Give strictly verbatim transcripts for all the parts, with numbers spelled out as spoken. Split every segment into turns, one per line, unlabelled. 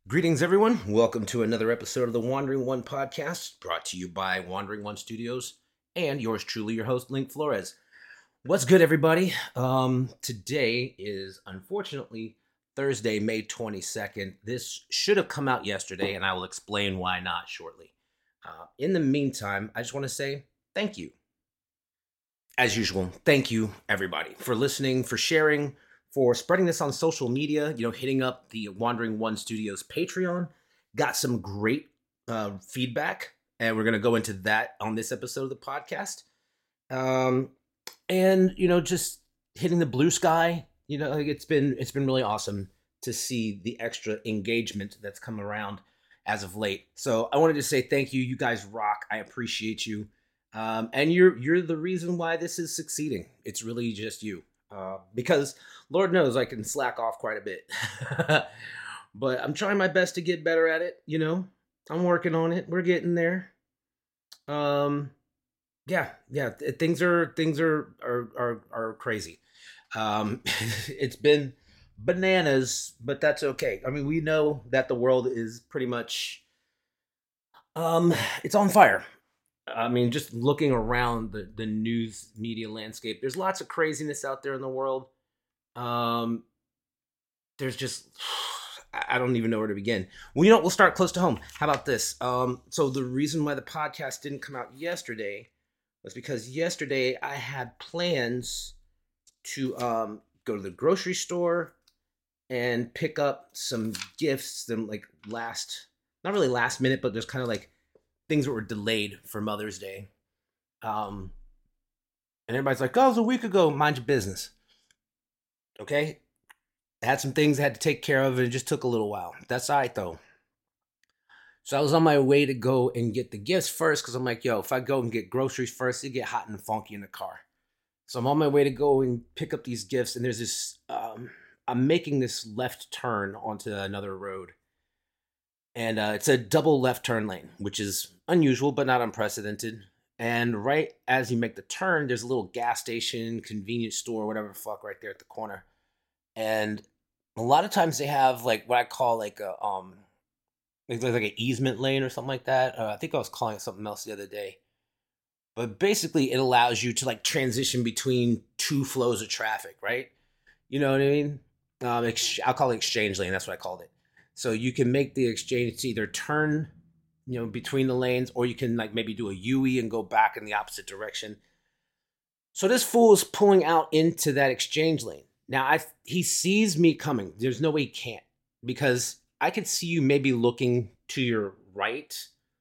Greetings, everyone. Welcome to another episode of the Wandering One podcast, brought to you by Wandering One Studios and yours truly, your host, Link Flores. What's good, everybody? Um, today is unfortunately Thursday, May twenty-second. This should have come out yesterday, and I will explain why not shortly. Uh, in the meantime, I just want to say thank you. As usual, thank you, everybody, for listening, for sharing, for spreading this on social media, you know, hitting up the Wandering One Studios Patreon. Got some great uh, feedback, and we're going to go into that on this episode of the podcast. Um, and, you know, just hitting the blue sky, you know, like it's been, it's been really awesome to see the extra engagement that's come around as of late. So I wanted to say thank you. You guys rock. I appreciate you. Um, and you're, you're the reason why this is succeeding. It's really just you. Uh, because Lord knows I can slack off quite a bit, but I'm trying my best to get better at it. You know, I'm working on it. We're getting there. Um, yeah, yeah. th- Things are things are are are, are crazy. Um, it's been bananas, but that's okay. I mean, we know that the world is pretty much um, it's on fire. I mean, just looking around the, the news media landscape, there's lots of craziness out there in the world. Um, there's just, I don't even know where to begin. Well, you know, we'll start close to home. How about this? Um, so the reason why the podcast didn't come out yesterday was because yesterday I had plans to um, go to the grocery store and pick up some gifts, them like last, not really last minute, but there's kind of like things that were delayed for Mother's Day. Um, and everybody's like, oh, it was a week ago. Mind your business. Okay? I had some things I had to take care of, and it just took a little while. That's all right, though. So I was on my way to go and get the gifts first because I'm like, yo, if I go and get groceries first, it get hot and funky in the car. So I'm on my way to go and pick up these gifts, and there's this, um, I'm making this left turn onto another road. And uh, it's a double left turn lane, which is unusual but not unprecedented. And right as you make the turn, there's a little gas station, convenience store, whatever the fuck, right there at the corner. And a lot of times they have like what I call like a um, like like an easement lane or something like that. Uh, I think I was calling it something else the other day. But basically, it allows you to like transition between two flows of traffic, right? You know what I mean? Um, ex- I'll call it exchange lane. That's what I called it. So you can make the exchange to either turn, you know, between the lanes, or you can like maybe do a U-E and go back in the opposite direction. So this fool is pulling out into that exchange lane. Now I he sees me coming. There's no way he can't, because I could see you maybe looking to your right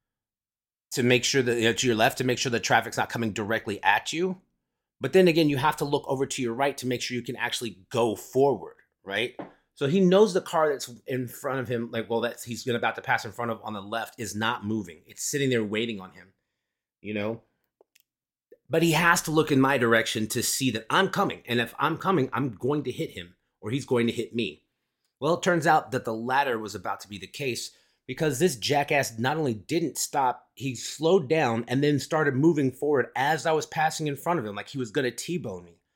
to make sure that, you know, to your left to make sure the traffic's not coming directly at you. But then again, you have to look over to your right to make sure you can actually go forward, right? So he knows the car that's in front of him, like, well, that's he's gonna about to pass in front of on the left is not moving. It's sitting there waiting on him, you know? But he has to look in my direction to see that I'm coming. And if I'm coming, I'm going to hit him, or he's going to hit me. Well, it turns out that the latter was about to be the case, because this jackass not only didn't stop, he slowed down and then started moving forward as I was passing in front of him, like he was going to T-bone me.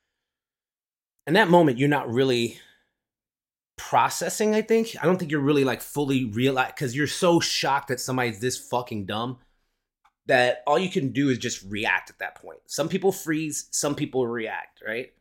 In that moment, you're not really processing, I think. I don't think you're really like fully realize, because you're so shocked that somebody's this fucking dumb that all you can do is just react at that point. Some people freeze, some people react, right?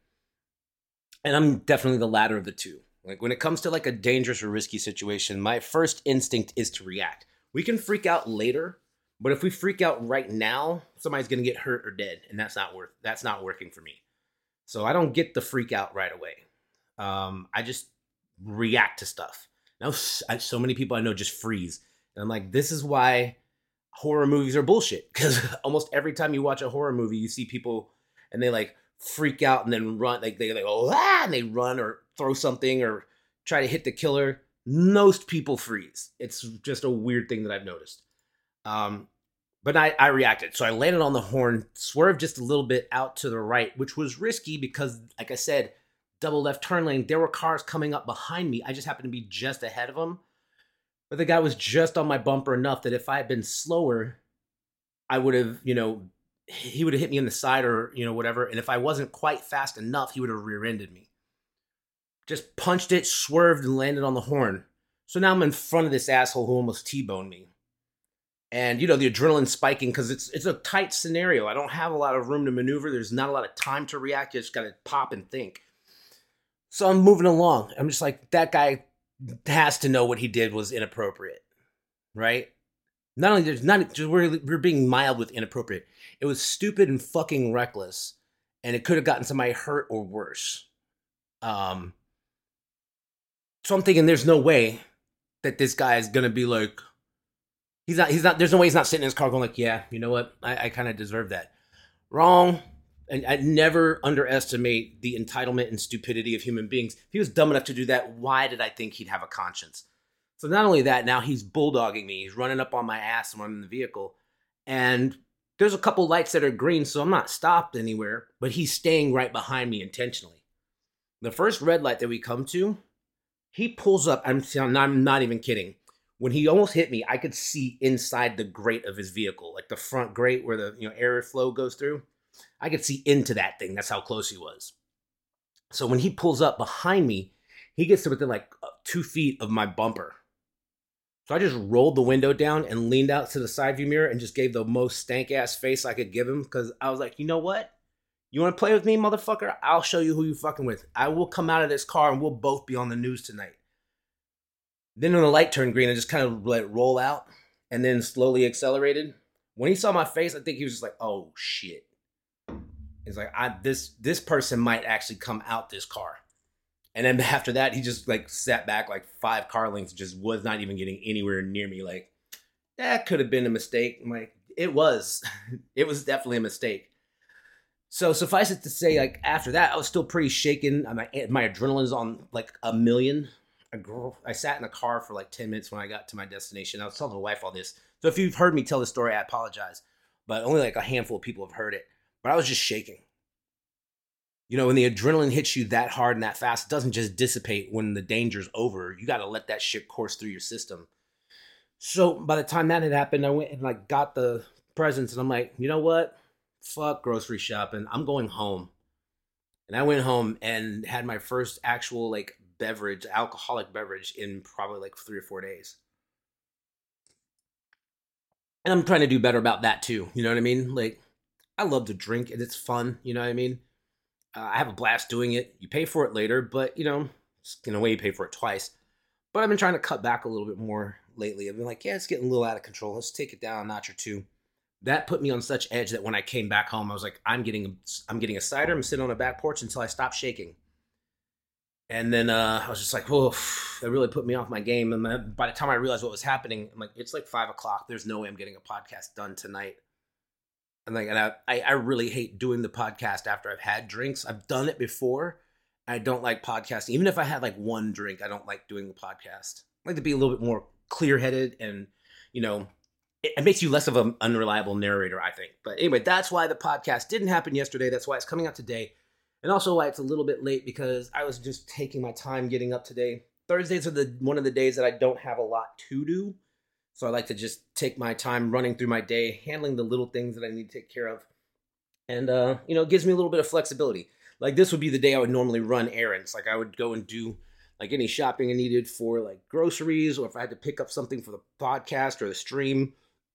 And I'm definitely the latter of the two. Like when it comes to like a dangerous or risky situation, my first instinct is to react. We can freak out later, but if we freak out right now, somebody's going to get hurt or dead, and that's not worth that's not working for me. So I don't get the freak out right away. Um, I just react to stuff. Now, so many people I know just freeze. And I'm like, this is why horror movies are bullshit. Because almost every time you watch a horror movie, you see people and they like freak out and then run. Like they, they go, ah, and they run or throw something or try to hit the killer. Most people freeze. It's just a weird thing that I've noticed. Um, but I, I reacted. So I landed on the horn, swerved just a little bit out to the right, which was risky because, like I said, double left turn lane, there were cars coming up behind me. I just happened to be just ahead of them. But the guy was just on my bumper enough that if I had been slower, I would have, you know, he would have hit me in the side or, you know, whatever. And if I wasn't quite fast enough, he would have rear-ended me. Just punched it, swerved, and landed on the horn. So now I'm in front of this asshole who almost T-boned me. And, you know, the adrenaline spiking because it's it's a tight scenario. I don't have a lot of room to maneuver. There's not a lot of time to react. You just got to pop and think. So I'm moving along. I'm just like, that guy has to know what he did was inappropriate, right? Not only there's not just we're, we're being mild with inappropriate. It was stupid and fucking reckless, and it could have gotten somebody hurt or worse. Um, so I'm thinking, there's no way that this guy is gonna be like, he's not, he's not. There's no way he's not sitting in his car going like, yeah, you know what, I, I kind of deserve that. Wrong. And I never underestimate the entitlement and stupidity of human beings. If he was dumb enough to do that, why did I think he'd have a conscience? So not only that, now he's bulldogging me. He's running up on my ass when I'm in the vehicle. And there's a couple lights that are green, so I'm not stopped anywhere. But he's staying right behind me intentionally. The first red light that we come to, he pulls up. I'm, I'm not even kidding. When he almost hit me, I could see inside the grate of his vehicle, like the front grate where the you know air flow goes through. I could see into that thing. That's how close he was. So when he pulls up behind me, he gets to within like two feet of my bumper. So I just rolled the window down and leaned out to the side view mirror and just gave the most stank ass face I could give him. Because I was like, you know what? You want to play with me, motherfucker? I'll show you who you fucking with. I will come out of this car and we'll both be on the news tonight. Then when the light turned green, I just kind of let it roll out and then slowly accelerated. When he saw my face, I think he was just like, oh shit. He's like, I this this person might actually come out this car. And then after that, he just like sat back like five car lengths, just was not even getting anywhere near me. Like, that could have been a mistake. I'm like, it was. It was definitely a mistake. So suffice it to say, like after that, I was still pretty shaken. My, my adrenaline's on like a million. I, I sat in the car for like ten minutes when I got to my destination. I was telling my wife all this. So if you've heard me tell the story, I apologize. But only like a handful of people have heard it. But I was just shaking. You know, when the adrenaline hits you that hard and that fast, it doesn't just dissipate when the danger's over. You got to let that shit course through your system. So by the time that had happened, I went and like got the presents and I'm like, you know what? Fuck grocery shopping. I'm going home. And I went home and had my first actual like beverage, alcoholic beverage in probably like three or four days. And I'm trying to do better about that too. You know what I mean? Like, I love to drink and it's fun. You know what I mean? Uh, I have a blast doing it. You pay for it later, but you know, in a way you pay for it twice. But I've been trying to cut back a little bit more lately. I've been like, yeah, it's getting a little out of control. Let's take it down a notch or two. That put me on such edge that when I came back home, I was like, I'm getting, a, I'm getting a cider. I'm sitting on a back porch until I stop shaking. And then uh, I was just like, oh, that really put me off my game. And by the time I realized what was happening, I'm like, it's like five o'clock. There's no way I'm getting a podcast done tonight. And like, and I, I really hate doing the podcast after I've had drinks. I've done it before. I don't like podcasting. Even if I had like one drink, I don't like doing the podcast. I like to be a little bit more clear-headed and, you know, it, it makes you less of an unreliable narrator, I think. But anyway, that's why the podcast didn't happen yesterday. That's why it's coming out today. And also why it's a little bit late because I was just taking my time getting up today. Thursdays are the one of the days that I don't have a lot to do. So I like to just take my time running through my day, handling the little things that I need to take care of. And, uh, you know, it gives me a little bit of flexibility. Like this would be the day I would normally run errands. Like I would go and do like any shopping I needed for like groceries, or if I had to pick up something for the podcast or the stream.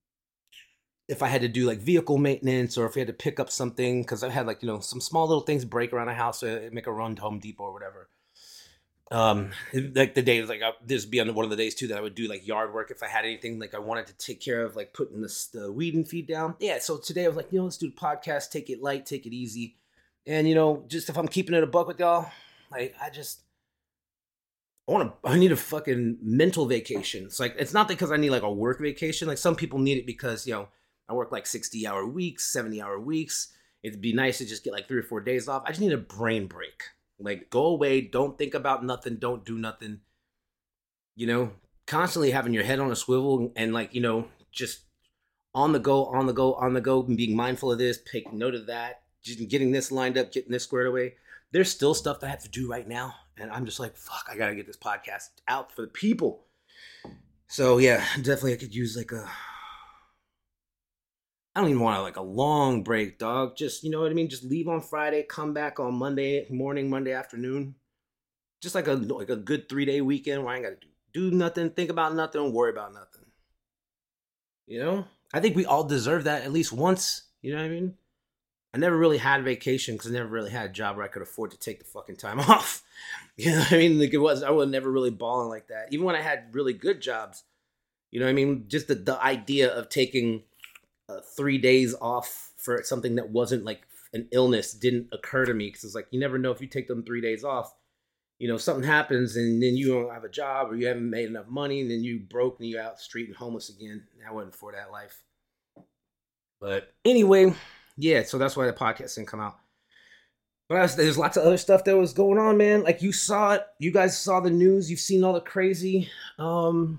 If I had to do like vehicle maintenance, or if we had to pick up something, because I had like, you know, some small little things break around the house, so make a run to Home Depot or whatever. Um, like the days, like I, this would be on one of the days too that I would do like yard work if I had anything like I wanted to take care of, like putting this, the weed and feed down. Yeah, so today I was like, you know, let's do the podcast, take it light, take it easy. And, you know, just if I'm keeping it a buck with y'all, like I just, I want to, I need a fucking mental vacation. It's like, it's not because I need like a work vacation. Like some people need it because, you know, I work like sixty hour weeks, seventy hour weeks. It'd be nice to just get like three or four days off. I just need a brain break. Like go away. Don't think about nothing. Don't do nothing. You know, constantly having your head on a swivel and like, you know, just on the go, on the go, on the go, and being mindful of this, taking note of that, just getting this lined up, getting this squared away. There's still stuff that I have to do right now. And I'm just like, fuck, I got to get this podcast out for the people. So yeah, definitely I could use like a, I don't even want like a long break, dog. Just, you know what I mean? Just leave on Friday, come back on Monday morning, Monday afternoon. Just like a like a good three-day weekend where I ain't got to do do nothing, think about nothing, worry about nothing. You know? I think we all deserve that at least once. You know what I mean? I never really had vacation because I never really had a job where I could afford to take the fucking time off. You know what I mean? Like it was, I was never really balling like that. Even when I had really good jobs, you know what I mean? Just the, the idea of taking uh, three days off for something that wasn't like an illness didn't occur to me because it's like, you never know if you take them three days off, you know, something happens and then you don't have a job or you haven't made enough money and then you broke and you out the street and homeless again. I wasn't for that life. But anyway, yeah, so that's why the podcast didn't come out. But was, there's lots of other stuff that was going on, man. Like you saw it, you guys saw the news, you've seen all the crazy. Um,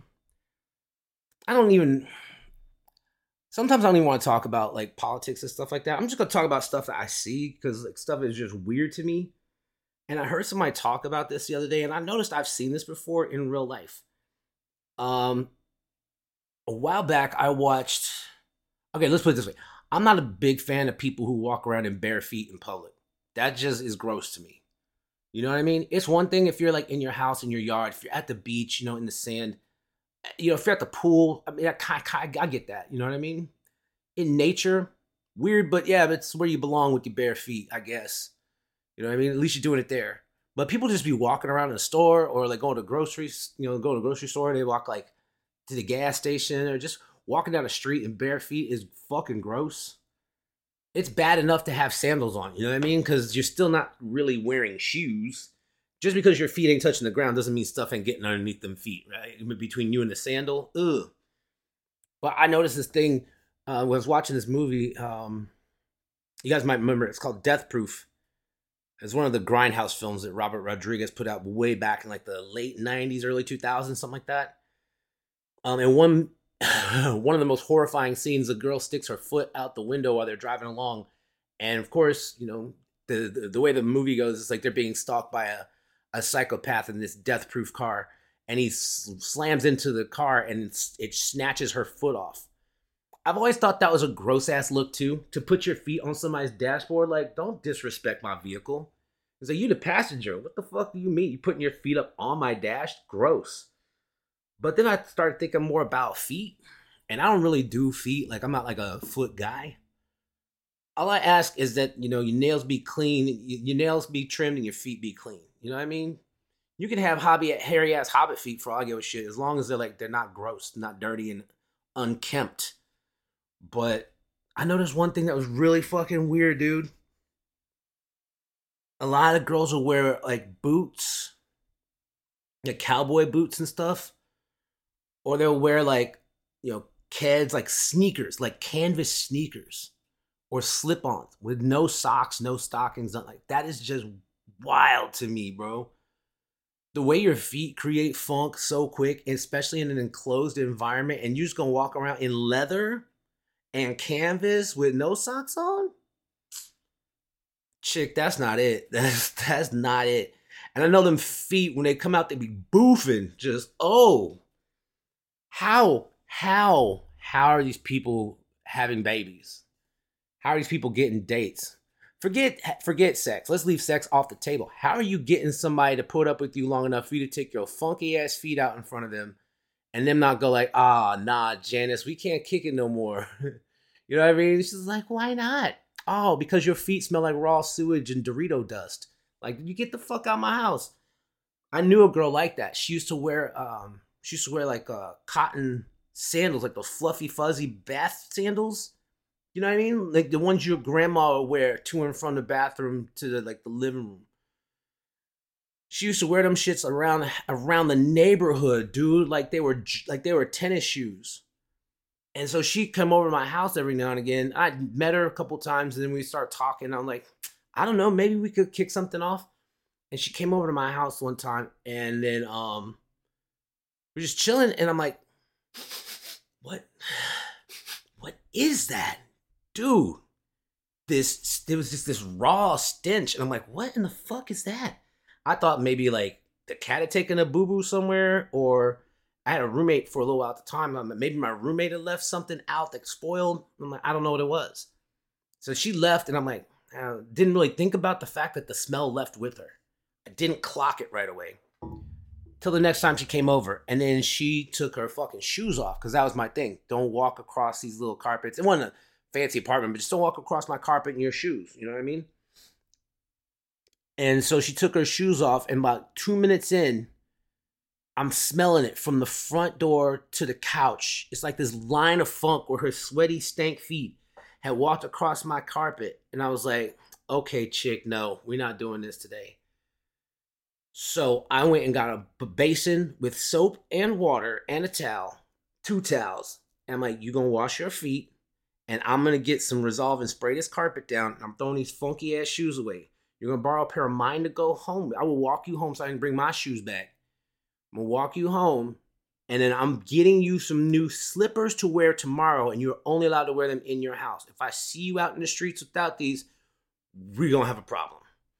I don't even. Sometimes I don't even want to talk about like politics and stuff like that. I'm just gonna talk about stuff that I see because like stuff is just weird to me. And I heard somebody talk about this the other day, and I noticed I've seen this before in real life. Um, a while back, I watched. Okay, let's put it this way. I'm not a big fan of people who walk around in bare feet in public. That just is gross to me. You know what I mean? It's one thing if you're like in your house, in your yard, if you're at the beach, you know, in the sand, you know, if you're at the pool. I mean, I, I, I get that. You know what I mean? In nature, weird, but yeah, it's where you belong with your bare feet, I guess. You know what I mean? At least you're doing it there. But people just be walking around in a store or like going to groceries, you know, go to a grocery store. They walk like to the gas station or just walking down the street in bare feet is fucking gross. It's bad enough to have sandals on, you know what I mean? Because you're still not really wearing shoes. Just because your feet ain't touching the ground doesn't mean stuff ain't getting underneath them feet, right? Between you and the sandal, ugh. But I noticed this thing uh, when I was watching this movie. Um, you guys might remember it. It's called Death Proof. It's one of the Grindhouse films that Robert Rodriguez put out way back in like the late nineties, early two thousands, something like that. Um, and one one of the most horrifying scenes, a girl sticks her foot out the window while they're driving along. And of course, you know, the the, the way the movie goes is like they're being stalked by a, a psychopath in this death-proof car. And he s- slams into the car and it snatches her foot off. I've always thought that was a gross-ass look, too. To put your feet on somebody's dashboard, like, don't disrespect my vehicle. It's like, you the passenger. What the fuck do you mean? You putting your feet up on my dash? Gross. But then I started thinking more about feet. And I don't really do feet. Like, I'm not like a foot guy. All I ask is that, you know, your nails be clean, your nails be trimmed, and your feet be clean. You know what I mean? You can have hobby hairy-ass hobbit feet for all I give a shit, as long as they're, like, they're not gross, not dirty, and unkempt. But I noticed one thing that was really fucking weird, dude. A lot of girls will wear like boots, like cowboy boots and stuff. Or they'll wear like, you know, kids like sneakers, like canvas sneakers. Or slip-ons with no socks, no stockings. Not like that is just wild to me, bro. The way your feet create funk so quick, especially in an enclosed environment, and you're just gonna walk around in leather and canvas with no socks on? Chick, that's not it. That's that's not it. And I know them feet, when they come out, they be boofing. Just, oh. How, how, how are these people having babies? How are these people getting dates? Forget, forget sex. Let's leave sex off the table. How are you getting somebody to put up with you long enough for you to take your funky ass feet out in front of them and them not go like, ah, nah, Janice, we can't kick it no more. You know what I mean? She's like, why not? Oh, because your feet smell like raw sewage and Dorito dust. Like, you get the fuck out of my house. I knew a girl like that. She used to wear, um, she used to wear like uh, cotton sandals, like those fluffy, fuzzy bath sandals. You know what I mean? Like the ones your grandma would wear to and from the bathroom to the, like the living room. She used to wear them shits around around the neighborhood, dude. Like they were like they were tennis shoes. And so she'd come over to my house every now and again. I met her a couple times, and then we start talking. I'm like, I don't know, maybe we could kick something off. And she came over to my house one time, and then um, we're just chilling. And I'm like, what? What is that, dude? This there was just this raw stench, and I'm like, what in the fuck is that? I thought maybe like the cat had taken a boo boo somewhere, or I had a roommate for a little while at the time. Maybe my roommate had left something out that spoiled. I'm like, I don't know what it was. So she left, and I'm like, I didn't really think about the fact that the smell left with her. I didn't clock it right away. till the next time she came over. And then she took her fucking shoes off, because that was my thing. Don't walk across these little carpets. It wasn't a fancy apartment, but just don't walk across my carpet in your shoes. You know what I mean? And so she took her shoes off, and about two minutes in, I'm smelling it from the front door to the couch. It's like this line of funk where her sweaty, stank feet had walked across my carpet. And I was like, okay, chick, no, we're not doing this today. So I went and got a basin with soap and water and a towel, two towels. And I'm like, you going to wash your feet, and I'm going to get some Resolve and spray this carpet down. And I'm throwing these funky ass shoes away. You're going to borrow a pair of mine to go home. I will walk you home so I can bring my shoes back. I'm going to walk you home, and then I'm getting you some new slippers to wear tomorrow, and you're only allowed to wear them in your house. If I see you out in the streets without these, we're going to have a problem.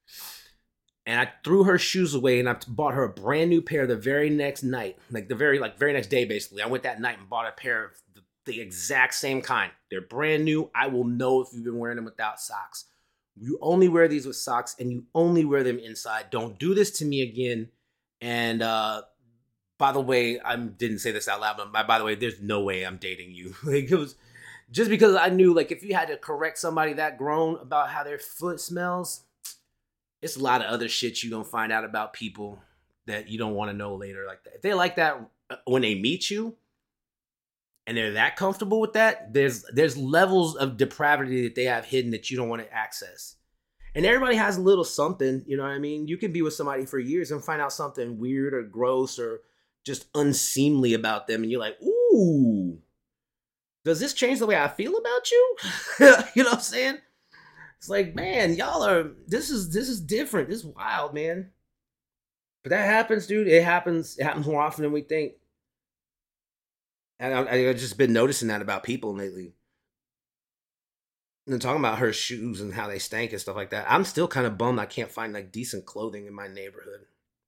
And I threw her shoes away, and I bought her a brand new pair the very next night. Like the very like very next day, basically. I went that night and bought a pair of the, the exact same kind. They're brand new. I will know if you've been wearing them without socks. You only wear these with socks, and you only wear them inside. Don't do this to me again. And, uh... by the way, I didn't say this out loud, but by, by the way, there's no way I'm dating you. Like, it was just because I knew, like, if you had to correct somebody that grown about how their foot smells, it's a lot of other shit you're going to find out about people that you don't want to know later like that. If they like that when they meet you and they're that comfortable with that, there's there's levels of depravity that they have hidden that you don't want to access. And everybody has a little something, you know what I mean? You can be with somebody for years and find out something weird or gross or just unseemly about them, and you're like, ooh, does this change the way I feel about you? You know what I'm saying? It's like, man, y'all are, this is, this is different. This is wild, man. But that happens, dude. It happens. It happens more often than we think. And I, I've just been noticing that about people lately. And then talking about her shoes and how they stank and stuff like that. I'm still kind of bummed I can't find like decent clothing in my neighborhood.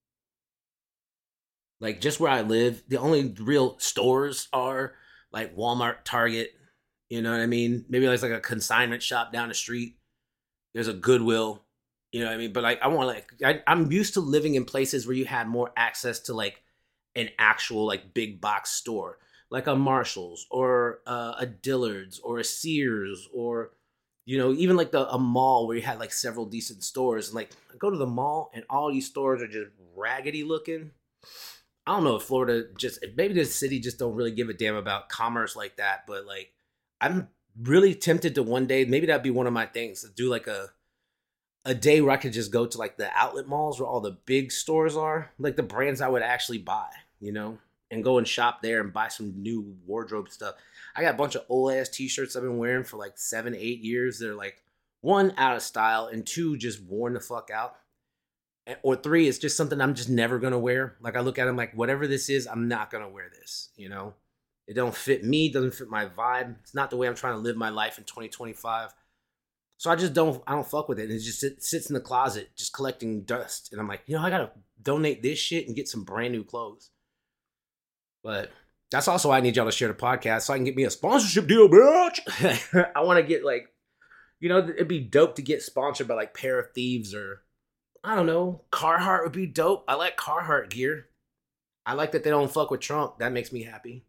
Like, just where I live, the only real stores are, like, Walmart, Target, you know what I mean? Maybe there's, like, a consignment shop down the street. There's a Goodwill, you know what I mean? But, like, I want, like, I, I'm used to living in places where you had more access to, like, an actual, like, big box store. Like a Marshall's or uh, a Dillard's or a Sears or, you know, even, like, the a mall where you had, like, several decent stores. And, like, I go to the mall and all these stores are just raggedy looking. I don't know if Florida just, maybe the city just don't really give a damn about commerce like that, but like, I'm really tempted to one day, maybe that'd be one of my things, to do like a, a day where I could just go to like the outlet malls where all the big stores are, like the brands I would actually buy, you know, and go and shop there and buy some new wardrobe stuff. I got a bunch of old ass t-shirts I've been wearing for like seven, eight years. They're like, one, out of style, and two, just worn the fuck out. Or three, it's just something I'm just never going to wear. Like, I look at them like, whatever this is, I'm not going to wear this, you know? It don't fit me, doesn't fit my vibe. It's not the way I'm trying to live my life in twenty twenty-five. So I just don't, I don't fuck with it. And it just sit, sits in the closet, just collecting dust. And I'm like, you know, I got to donate this shit and get some brand new clothes. But that's also why I need y'all to share the podcast so I can get me a sponsorship deal, bitch. I want to get like, you know, it'd be dope to get sponsored by like Pair of Thieves or, I don't know, Carhartt would be dope. I like Carhartt gear. I like that they don't fuck with Trump. That makes me happy.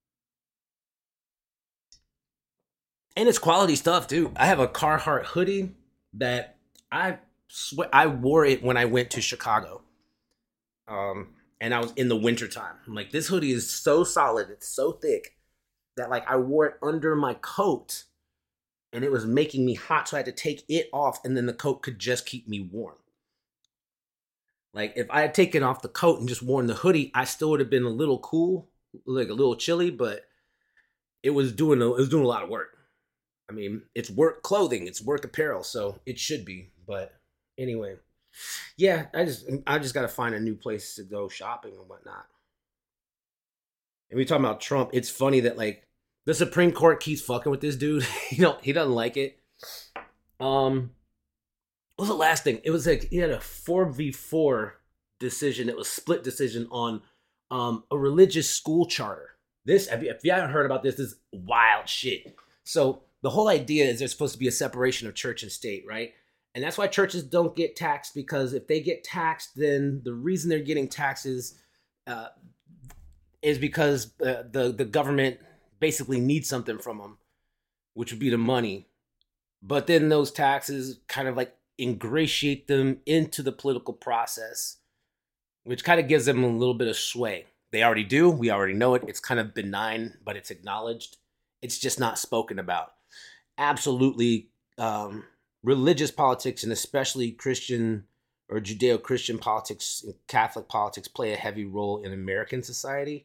And it's quality stuff, too. I have a Carhartt hoodie that I swear I wore it when I went to Chicago. Um, and I was in the wintertime. I'm like, this hoodie is so solid. It's so thick that like I wore it under my coat and it was making me hot. So I had to take it off and then the coat could just keep me warm. Like, if I had taken off the coat and just worn the hoodie, I still would have been a little cool, like a little chilly, but it was doing a, it was doing a lot of work. I mean, it's work clothing, it's work apparel, so it should be. But anyway, yeah, I just I just got to find a new place to go shopping and whatnot. And we talking about Trump. It's funny that like the Supreme Court keeps fucking with this dude. You know, he doesn't like it. Um. What was the last thing? It was like he had a four v four decision. It was split decision on um, a religious school charter. This, if you, if you haven't heard about this, this is wild shit. So the whole idea is there's supposed to be a separation of church and state, right? And that's why churches don't get taxed, because if they get taxed, then the reason they're getting taxed is uh, is because uh, the the government basically needs something from them, which would be the money. But then those taxes kind of like ingratiate them into the political process, which kind of gives them a little bit of sway. They already do. We already know it. It's kind of benign, but it's acknowledged. It's just not spoken about. Absolutely, um, religious politics, and especially Christian or Judeo-Christian politics and Catholic politics, play a heavy role in American society.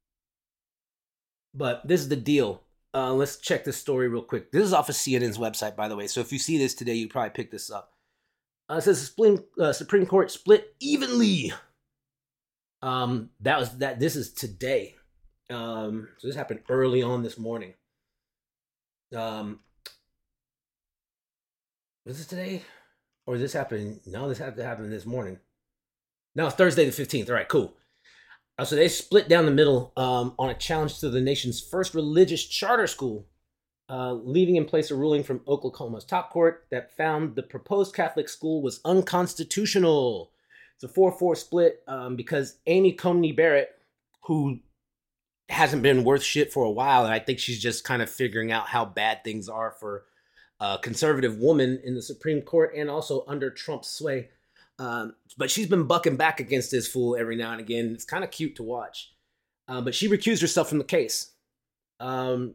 But this is the deal. Uh, let's check this story real quick. This is off of C N N's website, by the way. So if you see this today, you probably picked this up. Uh, it says Supreme, uh, Supreme Court split evenly. Um, that was that. This is today. Um, so this happened early on this morning. Um, was this today, or did this happen? No, this had to happen this morning. No, it's Thursday the fifteenth. All right, cool. Uh, so they split down the middle um, on a challenge to the nation's first religious charter school, uh, leaving in place a ruling from Oklahoma's top court that found the proposed Catholic school was unconstitutional. It's a four four split um, because Amy Coney Barrett, who hasn't been worth shit for a while, and I think she's just kind of figuring out how bad things are for a conservative woman in the Supreme Court and also under Trump's sway. Um, but she's been bucking back against this fool every now and again. It's kind of cute to watch. Uh, but she recused herself from the case. Um,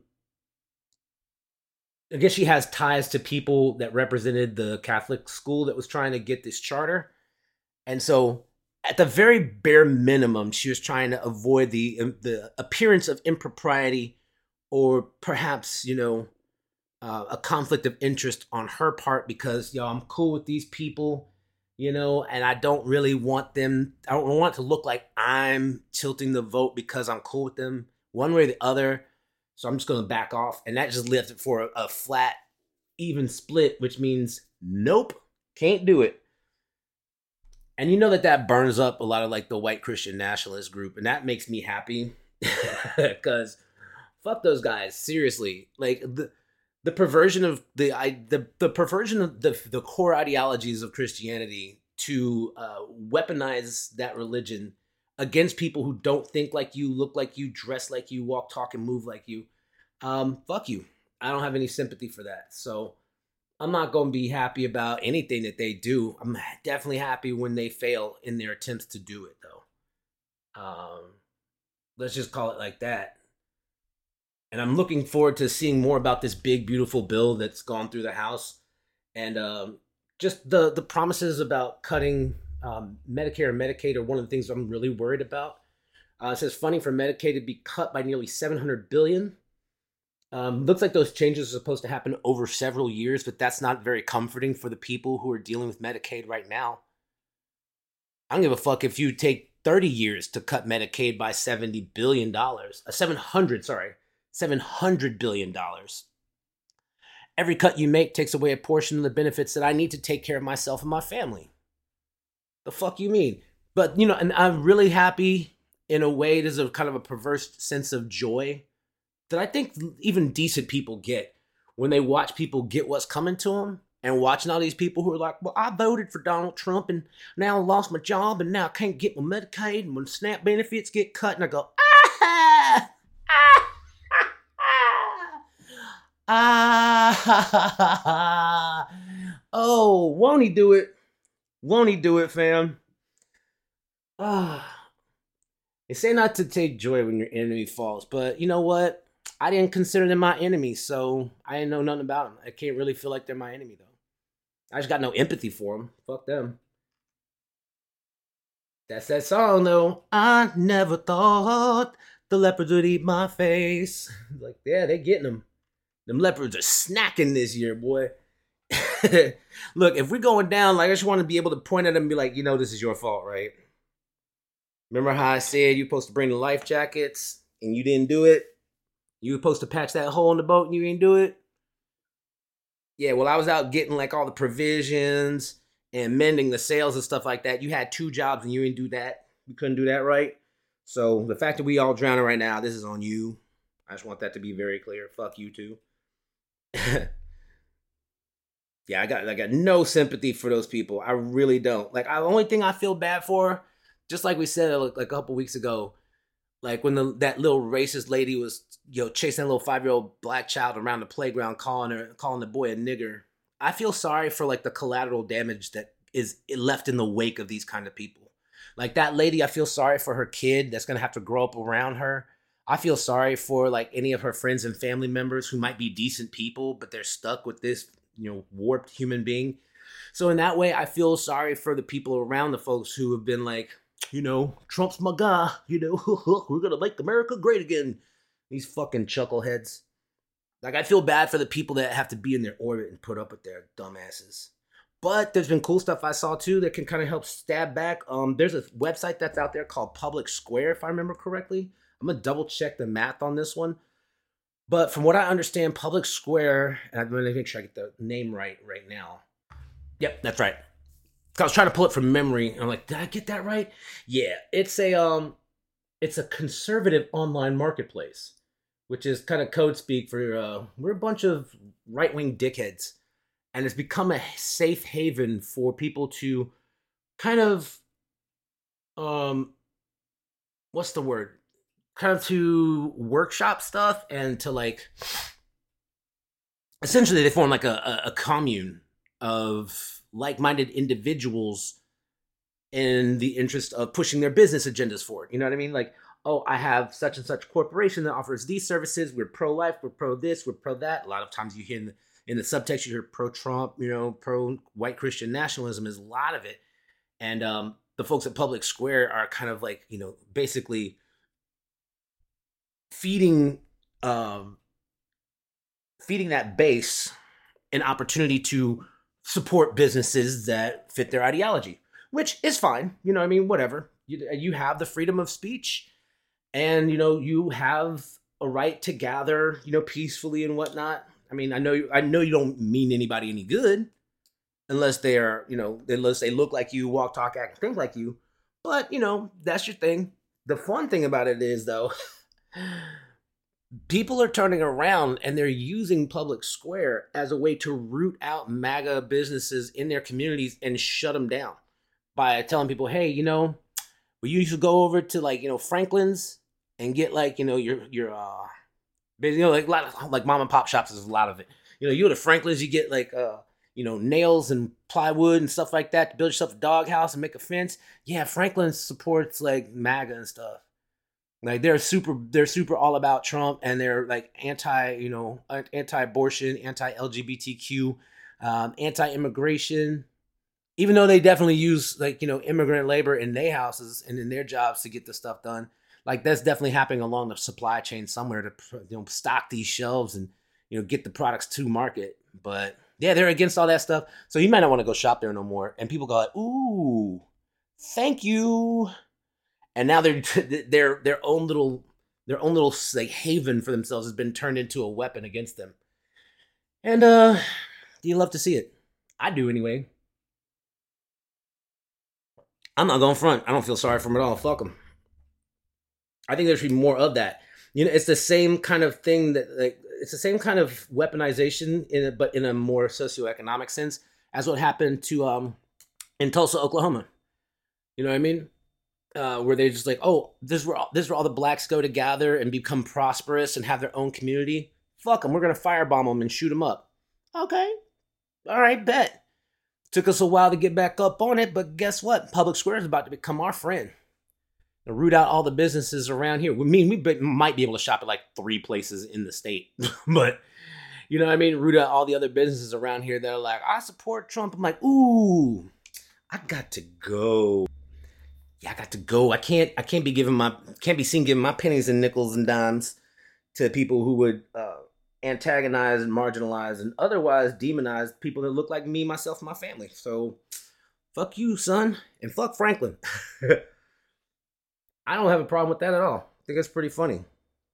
I guess she has ties to people that represented the Catholic school that was trying to get this charter. And so at the very bare minimum, she was trying to avoid the the appearance of impropriety or perhaps, you know, uh, a conflict of interest on her part because, yo, I'm cool with these people. You know, and I don't really want them, I don't want it to look like I'm tilting the vote because I'm cool with them one way or the other. So I'm just going to back off. And that just left it for a, a flat, even split, which means nope, can't do it. And you know that that burns up a lot of like the white Christian nationalist group. And that makes me happy because fuck those guys. Seriously, like the, The perversion of the I, the the perversion of the the core ideologies of Christianity to uh, weaponize that religion against people who don't think like you, look like you, dress like you, walk, talk, and move like you. Um, fuck you. I don't have any sympathy for that. So I'm not going to be happy about anything that they do. I'm definitely happy when they fail in their attempts to do it, though. Um, let's just call it like that. And I'm looking forward to seeing more about this big, beautiful bill that's gone through the House. And um, just the, the promises about cutting um, Medicare and Medicaid are one of the things I'm really worried about. Uh, it says funding for Medicaid to be cut by nearly seven hundred billion dollars. Um, looks like those changes are supposed to happen over several years, but that's not very comforting for the people who are dealing with Medicaid right now. I don't give a fuck if you take thirty years to cut Medicaid by seventy billion dollars. Uh, seven hundred, sorry. seven hundred billion dollars. Every cut you make takes away a portion of the benefits that I need to take care of myself and my family. The fuck you mean? But, you know, and I'm really happy in a way. There's a kind of a perverse sense of joy that I think even decent people get when they watch people get what's coming to them and watching all these people who are like, well, I voted for Donald Trump and now I lost my job and now I can't get my Medicaid and when SNAP benefits get cut and I go, ah, ah. Ah, oh, won't he do it? Won't he do it, fam? Ah, they say not to take joy when your enemy falls, but you know what? I didn't consider them my enemy, so I didn't know nothing about them. I can't really feel like they're my enemy, though. I just got no empathy for them. Fuck them. That's that song, though. I never thought the leopards would eat my face. Like, yeah, they're getting them. Them leopards are snacking this year, boy. Look, if we're going down, like I just want to be able to point at them and be like, you know, this is your fault, right? Remember how I said you're supposed to bring the life jackets and you didn't do it? You were supposed to patch that hole in the boat and you didn't do it? Yeah, well, I was out getting like all the provisions and mending the sails and stuff like that. You had two jobs and you didn't do that. You couldn't do that right. So the fact that we all drowning right now, this is on you. I just want that to be very clear. Fuck you too. Yeah, I got I got no sympathy for those people. I really don't. Like, the only thing I feel bad for, just like we said like, like a couple weeks ago, like when the that little racist lady was, you know, chasing a little five year old black child around the playground, calling her, calling the boy a nigger. I feel sorry for like the collateral damage that is left in the wake of these kind of people. Like that lady, I feel sorry for her kid that's gonna have to grow up around her. I feel sorry for like any of her friends and family members who might be decent people, but they're stuck with this, you know, warped human being. So in that way, I feel sorry for the people around the folks who have been like, you know, Trump's my guy, you know, we're gonna make America great again. These fucking chuckleheads. Like, I feel bad for the people that have to be in their orbit and put up with their dumbasses. But there's been cool stuff I saw too that can kind of help stab back. Um, there's a website that's out there called Public Square, if I remember correctly. I'm gonna double check the math on this one. But from what I understand, Public Square, and I'm gonna make sure I get the name right right now. Yep, that's right. I was trying to pull it from memory, and I'm like, did I get that right? Yeah, it's a um, it's a conservative online marketplace, which is kind of code speak for uh, we're a bunch of right wing dickheads. And it's become a safe haven for people to kind of, um, what's the word? Kind of to workshop stuff and to like, essentially they form like a, a, a commune of like-minded individuals in the interest of pushing their business agendas forward. You know what I mean? Like, oh, I have such and such corporation that offers these services. We're pro-life, we're pro-this, we're pro-that. A lot of times you hear in the In the subtext, you hear pro-Trump, you know, pro-white Christian nationalism is a lot of it. And um, the folks at Public Square are kind of like, you know, basically feeding um, feeding that base an opportunity to support businesses that fit their ideology, which is fine. You know what I mean? Whatever. You, you have the freedom of speech and, you know, you have a right to gather, you know, peacefully and whatnot. I mean, I know you, I know you don't mean anybody any good unless they are, you know, unless they look like you, walk, talk, act, think like you. But, you know, that's your thing. The fun thing about it is, though, people are turning around and they're using Public Square as a way to root out MAGA businesses in their communities and shut them down by telling people, hey, you know, we used to go over to like, you know, Franklin's and get like, you know, your, your, uh, you know, like a lot of like mom and pop shops is a lot of it. You know, you go to Franklin's, you get like uh, you know, nails and plywood and stuff like that to build yourself a doghouse and make a fence. Yeah, Franklin supports like MAGA and stuff. Like they're super, they're super all about Trump and they're like anti, you know, anti-abortion, anti-L G B T Q, um, anti-immigration. Even though they definitely use like, you know, immigrant labor in their houses and in their jobs to get the stuff done. Like that's definitely happening along the supply chain somewhere to, you know, stock these shelves and, you know, get the products to market. But yeah, they're against all that stuff. So you might not want to go shop there no more. And people go like, ooh, thank you. And now they're, their their own little, their own little like haven for themselves has been turned into a weapon against them. And uh, do you love to see it? I do anyway. I'm not going front. I don't feel sorry for them at all. Fuck them. I think there should be more of that. You know, it's the same kind of thing that, like, it's the same kind of weaponization, in a, but in a more socioeconomic sense, as what happened to um in Tulsa, Oklahoma. You know what I mean? Uh, where they're just like, oh, this is where all, this is where all the blacks go to gather and become prosperous and have their own community. Fuck them. We're gonna firebomb them and shoot them up. Okay, all right, bet. Took us a while to get back up on it, but guess what? Public Square is about to become our friend. And root out all the businesses around here. I mean, we might be able to shop at like three places in the state, but you know what I mean? Root out all the other businesses around here that are like, I support Trump. I'm like, ooh, I got to go. Yeah, I got to go. I can't, I can't be giving my, can't be seen giving my pennies and nickels and dimes to people who would uh, antagonize and marginalize and otherwise demonize people that look like me, myself, and my family. So fuck you, son, and fuck Franklin. I don't have a problem with that at all. I think it's pretty funny.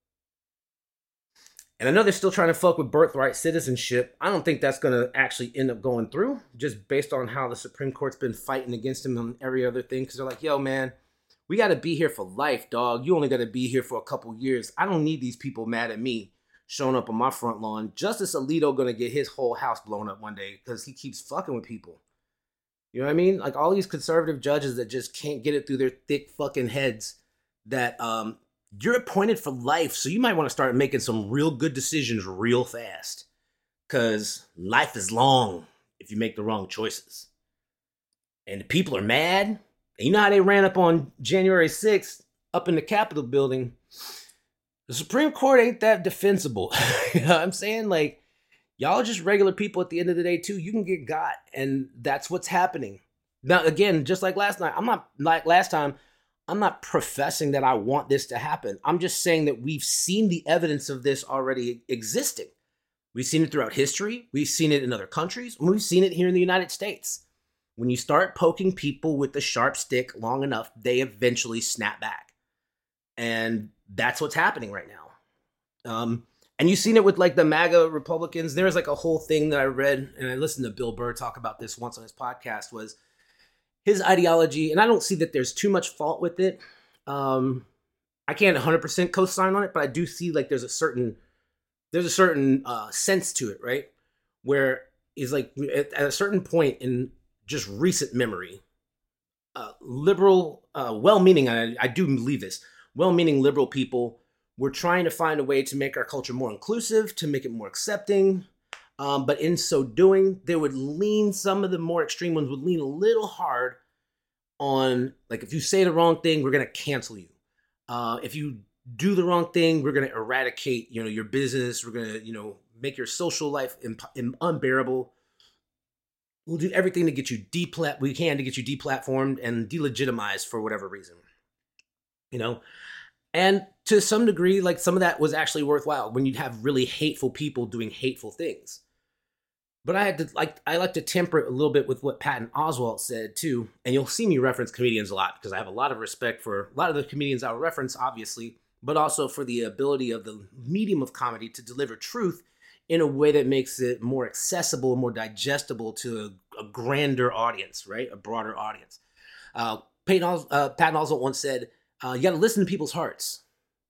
And I know they're still trying to fuck with birthright citizenship. I don't think that's going to actually end up going through, just based on how the Supreme Court's been fighting against him on every other thing. Because they're like, yo, man, we got to be here for life, dog. You only got to be here for a couple years. I don't need these people mad at me showing up on my front lawn. Justice Alito going to get his whole house blown up one day because he keeps fucking with people. You know what I mean? Like all these conservative judges that just can't get it through their thick fucking heads that um, you're appointed for life, so you might want to start making some real good decisions real fast. Because life is long if you make the wrong choices. And the people are mad. And you know how they ran up on January sixth up in the Capitol building? The Supreme Court ain't that defensible. You know what I'm saying? Like, y'all are just regular people at the end of the day, too. You can get got. And that's what's happening. Now, again, just like last night, I'm not, like last time, I'm not professing that I want this to happen. I'm just saying that we've seen the evidence of this already existing. We've seen it throughout history. We've seen it in other countries. And we've seen it here in the United States. When you start poking people with the sharp stick long enough, they eventually snap back. And that's what's happening right now. Um, and you've seen it with like the MAGA Republicans. There's like a whole thing that I read, and I listened to Bill Burr talk about this once on his podcast, was his ideology. And I don't see that there's too much fault with it. Um, I can't one hundred percent co-sign on it, but I do see like there's a certain... There's a certain uh, sense to it, right? Where is like at, at a certain point in just recent memory, uh, liberal, uh, well-meaning, I, I do believe this, well-meaning liberal people were trying to find a way to make our culture more inclusive, to make it more accepting. Um, but in so doing, they would lean, some of the more extreme ones would lean a little hard on, like, if you say the wrong thing, we're going to cancel you. Uh, if you do the wrong thing, we're going to eradicate, you know, your business. We're going to, you know, make your social life imp- im- unbearable. We'll do everything to get you deplat- we can to get you deplatformed and delegitimized for whatever reason, you know? And to some degree, like some of that was actually worthwhile when you'd have really hateful people doing hateful things. But I had to like, I like to temper it a little bit with what Patton Oswalt said too. And you'll see me reference comedians a lot because I have a lot of respect for a lot of the comedians I'll reference, obviously, but also for the ability of the medium of comedy to deliver truth in a way that makes it more accessible, more digestible to a, a grander audience, right? A broader audience. Uh, Patton, Os- uh, Patton Oswalt once said, uh, you got to listen to people's hearts.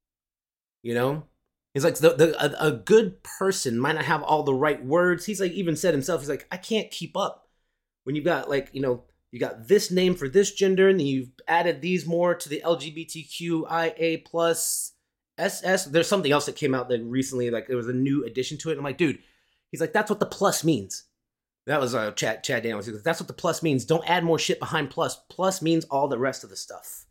You know? He's like, the, the, a, a good person might not have all the right words. He's like, even said himself, he's like, I can't keep up. When you've got like, you know, you got this name for this gender, and then you've added these more to the L G B T Q I A plus S S. There's something else that came out that recently, like there was a new addition to it. I'm like, dude, he's like, that's what the plus means. That was uh, Chad, Chad Daniels. He goes, that's what the plus means. Don't add more shit behind plus. Plus means all the rest of the stuff.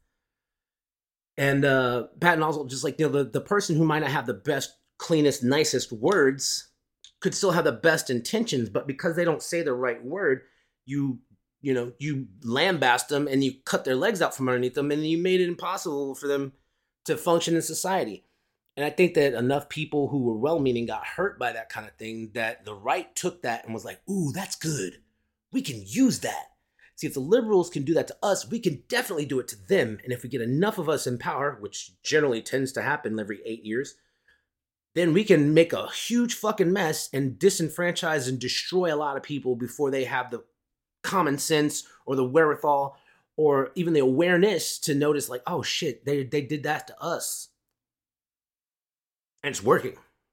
And uh, Patton Oswalt, just like, you know, the, the person who might not have the best, cleanest, nicest words could still have the best intentions, but because they don't say the right word, you you know, you lambast them and you cut their legs out from underneath them, and you made it impossible for them to function in society. And I think that enough people who were well-meaning got hurt by that kind of thing, that the right took that and was like, ooh, that's good. We can use that. See, if the liberals can do that to us, we can definitely do it to them. And if we get enough of us in power, which generally tends to happen every eight years, then we can make a huge fucking mess and disenfranchise and destroy a lot of people before they have the common sense or the wherewithal or even the awareness to notice, like, oh shit, they they did that to us. And it's working.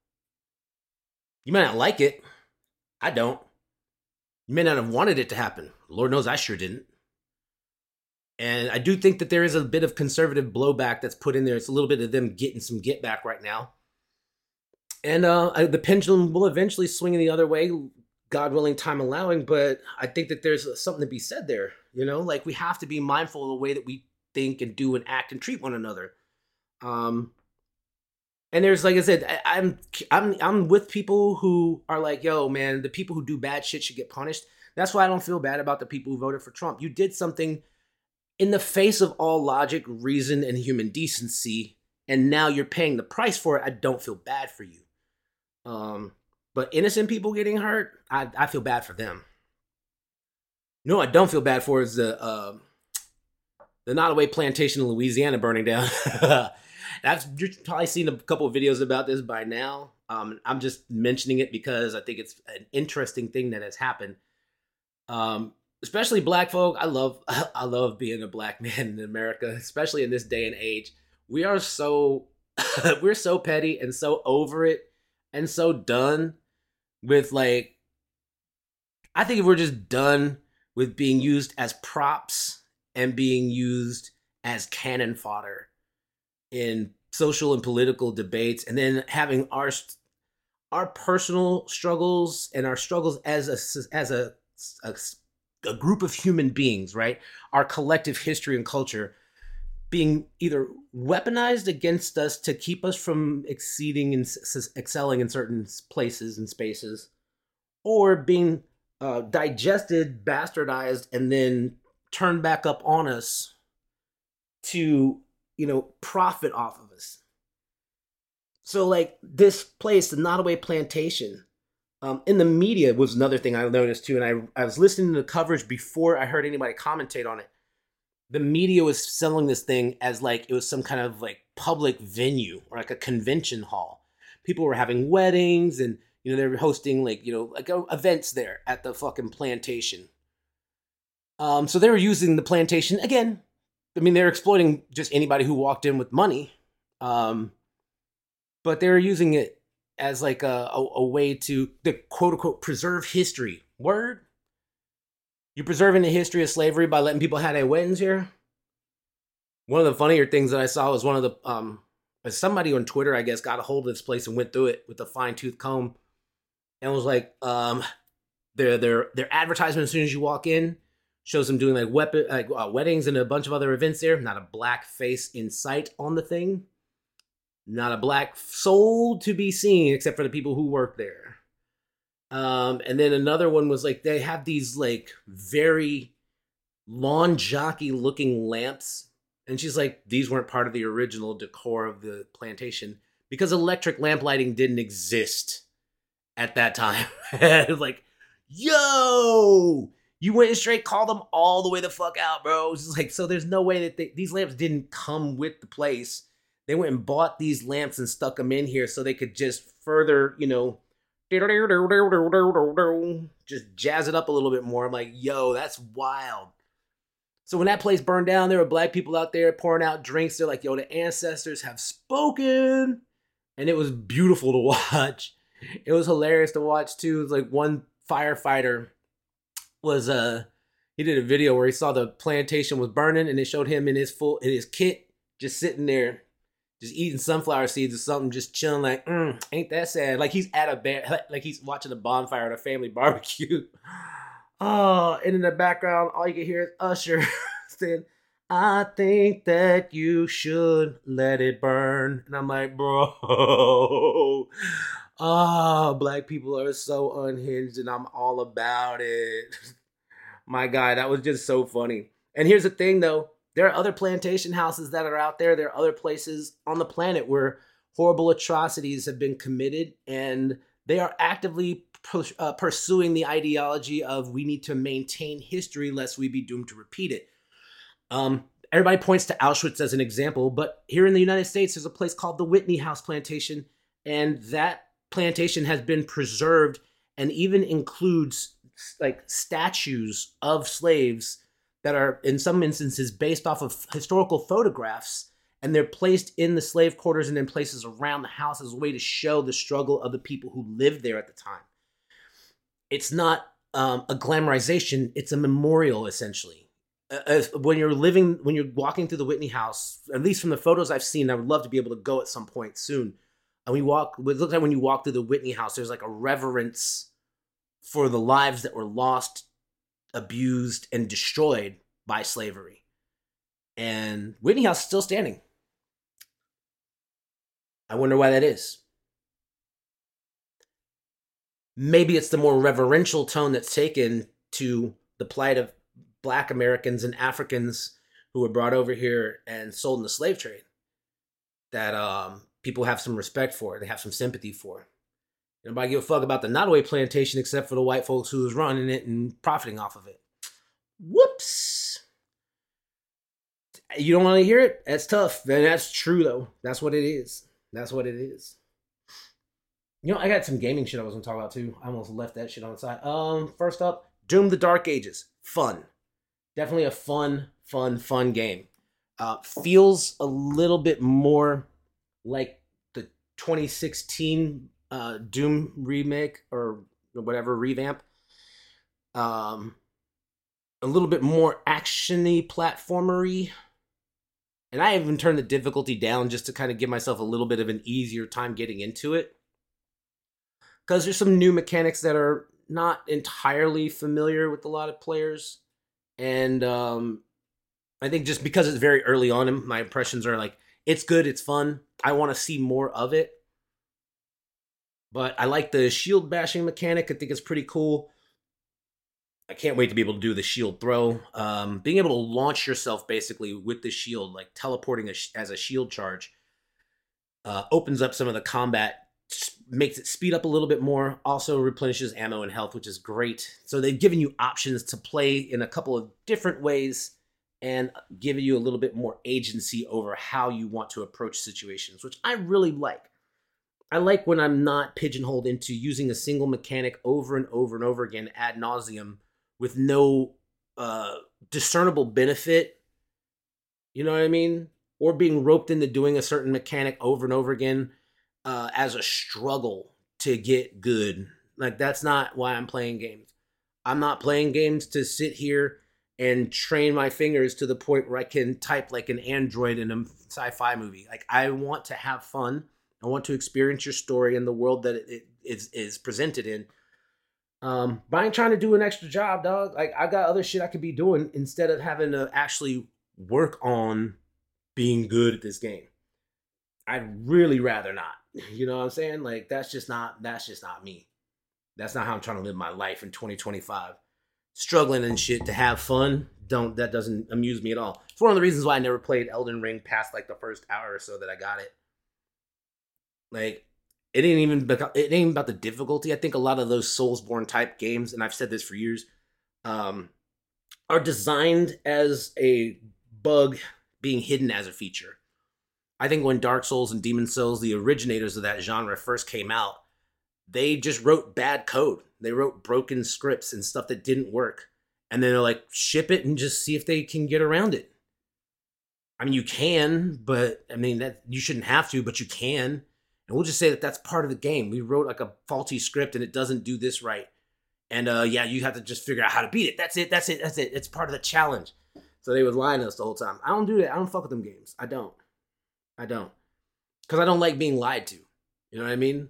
You may not like it. I don't. You may not have wanted it to happen. Lord knows I sure didn't. And I do think that there is a bit of conservative blowback that's put in there. It's a little bit of them getting some get back right now. And uh, the pendulum will eventually swing in the other way, God willing, time allowing. But I think that there's something to be said there. You know, like we have to be mindful of the way that we think and do and act and treat one another. Um, and there's, like I said, I, I'm I'm I'm with people who are like, yo, man, the people who do bad shit should get punished. That's why I don't feel bad about the people who voted for Trump. You did something in the face of all logic, reason, and human decency, and now you're paying the price for it. I don't feel bad for you. Um, but innocent people getting hurt, I, I feel bad for them. You know what I don't feel bad for is the uh, the Nottoway plantation in Louisiana burning down. That's, you've probably seen a couple of videos about this by now. Um, I'm just mentioning it because I think it's an interesting thing that has happened. Um, especially black folk. I love I love being a black man in America, especially in this day and age. We are so we're so petty and so over it and so done with, like, I think if we're just done with being used as props and being used as cannon fodder in social and political debates, and then having our our personal struggles and our struggles as a as a, a, a group of human beings, right? Our collective history and culture being either weaponized against us to keep us from exceeding and excelling in certain places and spaces, or being uh, digested, bastardized, and then turned back up on us to, you know, profit off of us. So, like, this place, the Nottoway Plantation, um, in the media was another thing I noticed too, and I, I was listening to the coverage before I heard anybody commentate on it. The media was selling this thing as like it was some kind of like public venue or like a convention hall. People were having weddings and, you know, they were hosting like, you know, like events there at the fucking plantation. Um, so they were using the plantation again. I mean, they're exploiting just anybody who walked in with money. Um, but they were using it as like a, a, a way to the quote unquote preserve history. Word? You're preserving the history of slavery by letting people have their weddings here? One of the funnier things that I saw was one of the, um, somebody on Twitter, I guess, got a hold of this place and went through it with a fine-tooth comb and was like, um, their their their advertisement as soon as you walk in shows them doing like weapon like uh, weddings and a bunch of other events there. Not a black face in sight on the thing. Not a black soul to be seen except for the people who work there. Um, and then another one was like they have these like very lawn jockey looking lamps. And she's like, these weren't part of the original decor of the plantation because electric lamp lighting didn't exist at that time. Like, yo, you went and straight called them all the way the fuck out, bro. It's just like, so there's no way that they, these lamps didn't come with the place. They went and bought these lamps and stuck them in here so they could just further, you know, just jazz it up a little bit more. I'm like, yo, that's wild. So when that place burned down, there were black people out there pouring out drinks. They're like, yo, the ancestors have spoken. And it was beautiful to watch. It was hilarious to watch, too. It was like one firefighter was, uh, he did a video where he saw the plantation was burning and it showed him in his full, in his kit, just sitting there, just eating sunflower seeds or something, just chilling like, mm, ain't that sad? Like he's at a, ba- like he's watching a bonfire at a family barbecue. Oh, and in the background, all you can hear is Usher saying, I think that you should let it burn. And I'm like, bro, oh, black people are so unhinged and I'm all about it. My guy, that was just so funny. And here's the thing, though. There are other plantation houses that are out there. There are other places on the planet where horrible atrocities have been committed and they are actively Uh, pursuing the ideology of we need to maintain history lest we be doomed to repeat it. Um, everybody points to Auschwitz as an example, but here in the United States, there's a place called the Whitney House Plantation, and that plantation has been preserved and even includes like statues of slaves that are in some instances based off of historical photographs, and they're placed in the slave quarters and in places around the house as a way to show the struggle of the people who lived there at the time. It's not um, a glamorization. It's a memorial, essentially. Uh, when you're living, when you're walking through the Whitney House, at least from the photos I've seen, I would love to be able to go at some point soon. And we walk, it looks like when you walk through the Whitney House, there's like a reverence for the lives that were lost, abused, and destroyed by slavery. And Whitney House is still standing. I wonder why that is. Maybe it's the more reverential tone that's taken to the plight of Black Americans and Africans who were brought over here and sold in the slave trade that um, people have some respect for, they have some sympathy for. Nobody give a fuck about the Nottoway Plantation except for the white folks who was running it and profiting off of it. Whoops. You don't want to hear it? That's tough. And that's true, though. That's what it is. That's what it is. You know, I got some gaming shit I was going to talk about, too. I almost left that shit on the side. Um, first up, Doom the Dark Ages. Fun. Definitely a fun, fun, fun game. Uh, feels a little bit more like the twenty sixteen uh, Doom remake or whatever revamp. Um, a little bit more actiony, platformery. And I even turned the difficulty down just to kind of give myself a little bit of an easier time getting into it. Because there's some new mechanics that are not entirely familiar with a lot of players. And um, I think just because it's very early on, my impressions are like, it's good, it's fun. I want to see more of it. But I like the shield bashing mechanic. I think it's pretty cool. I can't wait to be able to do the shield throw. Um, being able to launch yourself basically with the shield, like teleporting as a shield charge, uh, opens up some of the combat, makes it speed up a little bit more, also replenishes ammo and health, which is great. So they've given you options to play in a couple of different ways and giving you a little bit more agency over how you want to approach situations, which I really like. I like when I'm not pigeonholed into using a single mechanic over and over and over again ad nauseum with no uh, discernible benefit, you know what I mean? Or being roped into doing a certain mechanic over and over again uh, as a struggle to get good. Like, that's not why I'm playing games. I'm not playing games to sit here and train my fingers to the point where I can type like an android in a sci-fi movie. Like, I want to have fun. I want to experience your story in the world that it is, is presented in. Um, but I ain't trying to do an extra job, dog. Like, I got other shit I could be doing instead of having to actually work on being good at this game. I'd really rather not. You know what I'm saying? Like, that's just not, that's just not me. That's not how I'm trying to live my life in twenty twenty-five. Struggling and shit to have fun, don't, that doesn't amuse me at all. It's one of the reasons why I never played Elden Ring past like the first hour or so that I got it. Like, it ain't even it ain't even about the difficulty. I think a lot of those Soulsborne type games, and I've said this for years, um, are designed as a bug being hidden as a feature. I think when Dark Souls and Demon Souls, the originators of that genre, first came out, they just wrote bad code. They wrote broken scripts and stuff that didn't work. And then they're like, ship it and just see if they can get around it. I mean, you can, but I mean, that you shouldn't have to, but you can. And we'll just say that that's part of the game. We wrote like a faulty script and it doesn't do this right. And uh, yeah, you have to just figure out how to beat it. That's it. That's it. That's it. It's part of the challenge. So they was lying to us the whole time. I don't do that. I don't fuck with them games. I don't. I don't. Because I don't like being lied to. You know what I mean?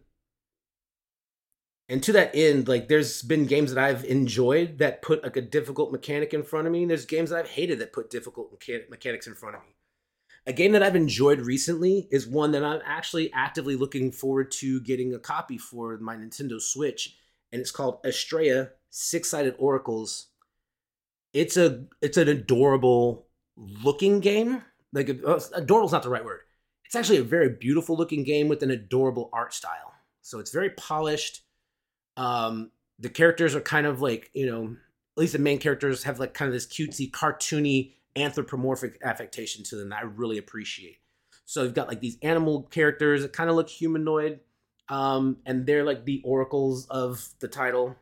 And to that end, like, there's been games that I've enjoyed that put like a difficult mechanic in front of me. And there's games that I've hated that put difficult mechanic- mechanics in front of me. A game that I've enjoyed recently is one that I'm actually actively looking forward to getting a copy for my Nintendo Switch, and it's called Astrea Six-Sided Oracles. It's a it's an adorable looking game. Like, uh, adorable is not the right word. It's actually a very beautiful looking game with an adorable art style. So it's very polished. Um, the characters are kind of like, you know, at least the main characters have like kind of this cutesy, cartoony, anthropomorphic affectation to them that I really appreciate. So you've got like these animal characters that kind of look humanoid, um, and they're like the oracles of the title.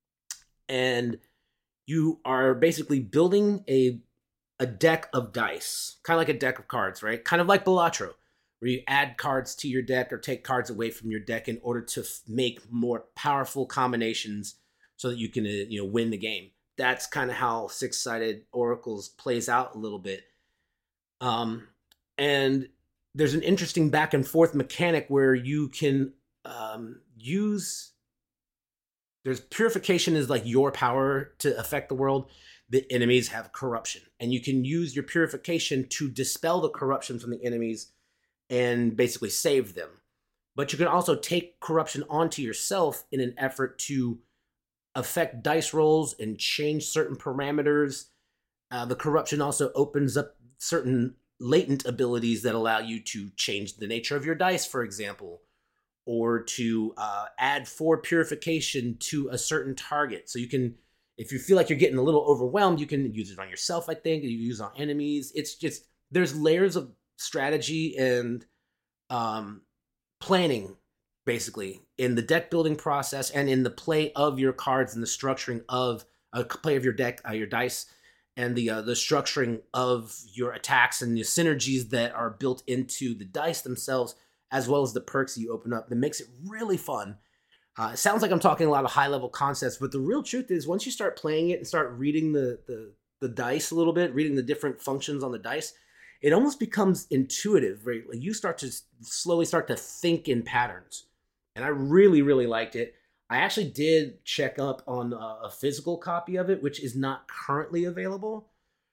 And you are basically building a a deck of dice, kind of like a deck of cards, right? Kind of like Balatro, where you add cards to your deck or take cards away from your deck in order to f- make more powerful combinations so that you can, uh, you know, win the game. That's kind of how Six-Sided Oracles plays out a little bit. Um, and there's an interesting back and forth mechanic where you can um, use... There's purification is like your power to affect the world. The enemies have corruption. And you can use your purification to dispel the corruption from the enemies and basically save them. But you can also take corruption onto yourself in an effort to affect dice rolls and change certain parameters. Uh, the corruption also opens up certain latent abilities that allow you to change the nature of your dice, for example, or to uh, add four purification to a certain target. So you can, if you feel like you're getting a little overwhelmed, you can use it on yourself, I think, you use it on enemies. It's just, there's layers of strategy and um, planning, basically, in the deck building process and in the play of your cards and the structuring of a uh, play of your deck, uh, your dice, and the uh, the structuring of your attacks and the synergies that are built into the dice themselves, as well as the perks you open up. That makes it really fun. Uh, it sounds like I'm talking a lot of high level concepts, but the real truth is once you start playing it and start reading the, the, the dice a little bit, reading the different functions on the dice, it almost becomes intuitive, right? Like you start to slowly start to think in patterns. And I really, really liked it. I actually did check up on a, a physical copy of it, which is not currently available.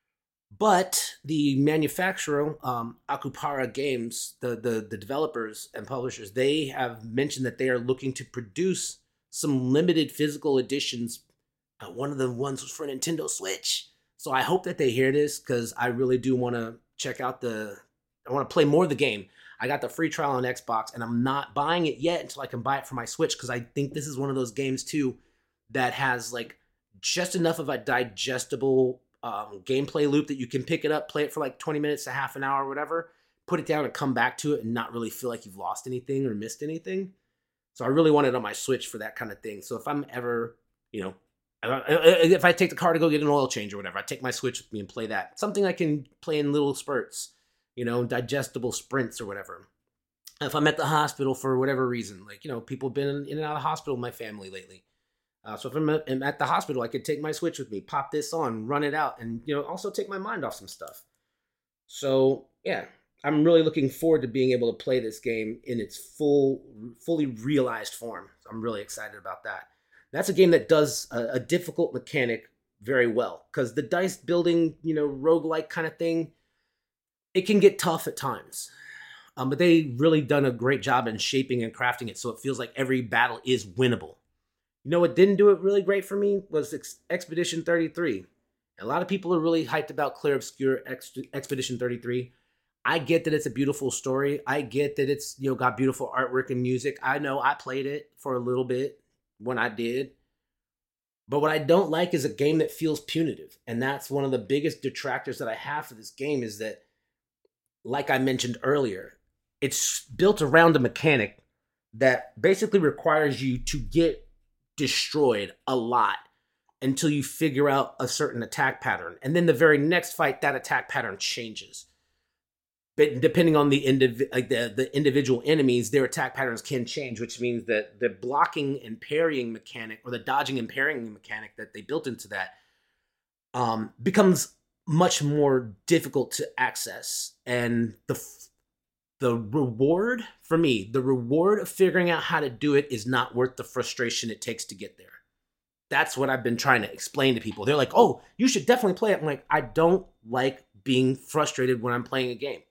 But the manufacturer, um, Akupara Games, the, the the developers and publishers, they have mentioned that they are looking to produce some limited physical editions. Uh, one of the ones was for Nintendo Switch. So I hope that they hear this because I really do want to check out the... I want to play more of the game. I got the free trial on Xbox, and I'm not buying it yet until I can buy it for my Switch because I think this is one of those games, too, that has like just enough of a digestible... Um, gameplay loop that you can pick it up, play it for like twenty minutes to half an hour or whatever, put it down and come back to it and not really feel like you've lost anything or missed anything. So I really want it on my Switch for that kind of thing. So if I'm ever, you know, if I take the car to go get an oil change or whatever, I take my Switch with me and play that. Something I can play in little spurts, you know, digestible sprints or whatever. If I'm at the hospital for whatever reason, like, you know, people have been in and out of the hospital in my family lately. Uh, so if I'm at, I'm at the hospital, I could take my Switch with me, pop this on, run it out, and, you know, also take my mind off some stuff. So, yeah, I'm really looking forward to being able to play this game in its full, fully realized form. So I'm really excited about that. That's a game that does a, a difficult mechanic very well, because the dice building, you know, roguelike kind of thing, it can get tough at times. Um, but they really done a great job in shaping and crafting it so it feels like every battle is winnable. You know what didn't do it really great for me was Ex- Expedition thirty-three. A lot of people are really hyped about Clair Obscur Ex- Expedition thirty-three. I get that it's a beautiful story. I get that it's, you know, got beautiful artwork and music. I know I played it for a little bit when I did. But what I don't like is a game that feels punitive. And that's one of the biggest detractors that I have for this game is that, like I mentioned earlier, it's built around a mechanic that basically requires you to get destroyed a lot until you figure out a certain attack pattern. And then the very next fight, that attack pattern changes. But depending on the, indiv- like the, the individual enemies, their attack patterns can change, which means that the blocking and parrying mechanic, or the dodging and parrying mechanic that they built into that, um, becomes much more difficult to access. And the the reward, for me, the reward of figuring out how to do it is not worth the frustration it takes to get there. That's what I've been trying to explain to people. They're like, oh, you should definitely play it. I'm like, I don't like being frustrated when I'm playing a game.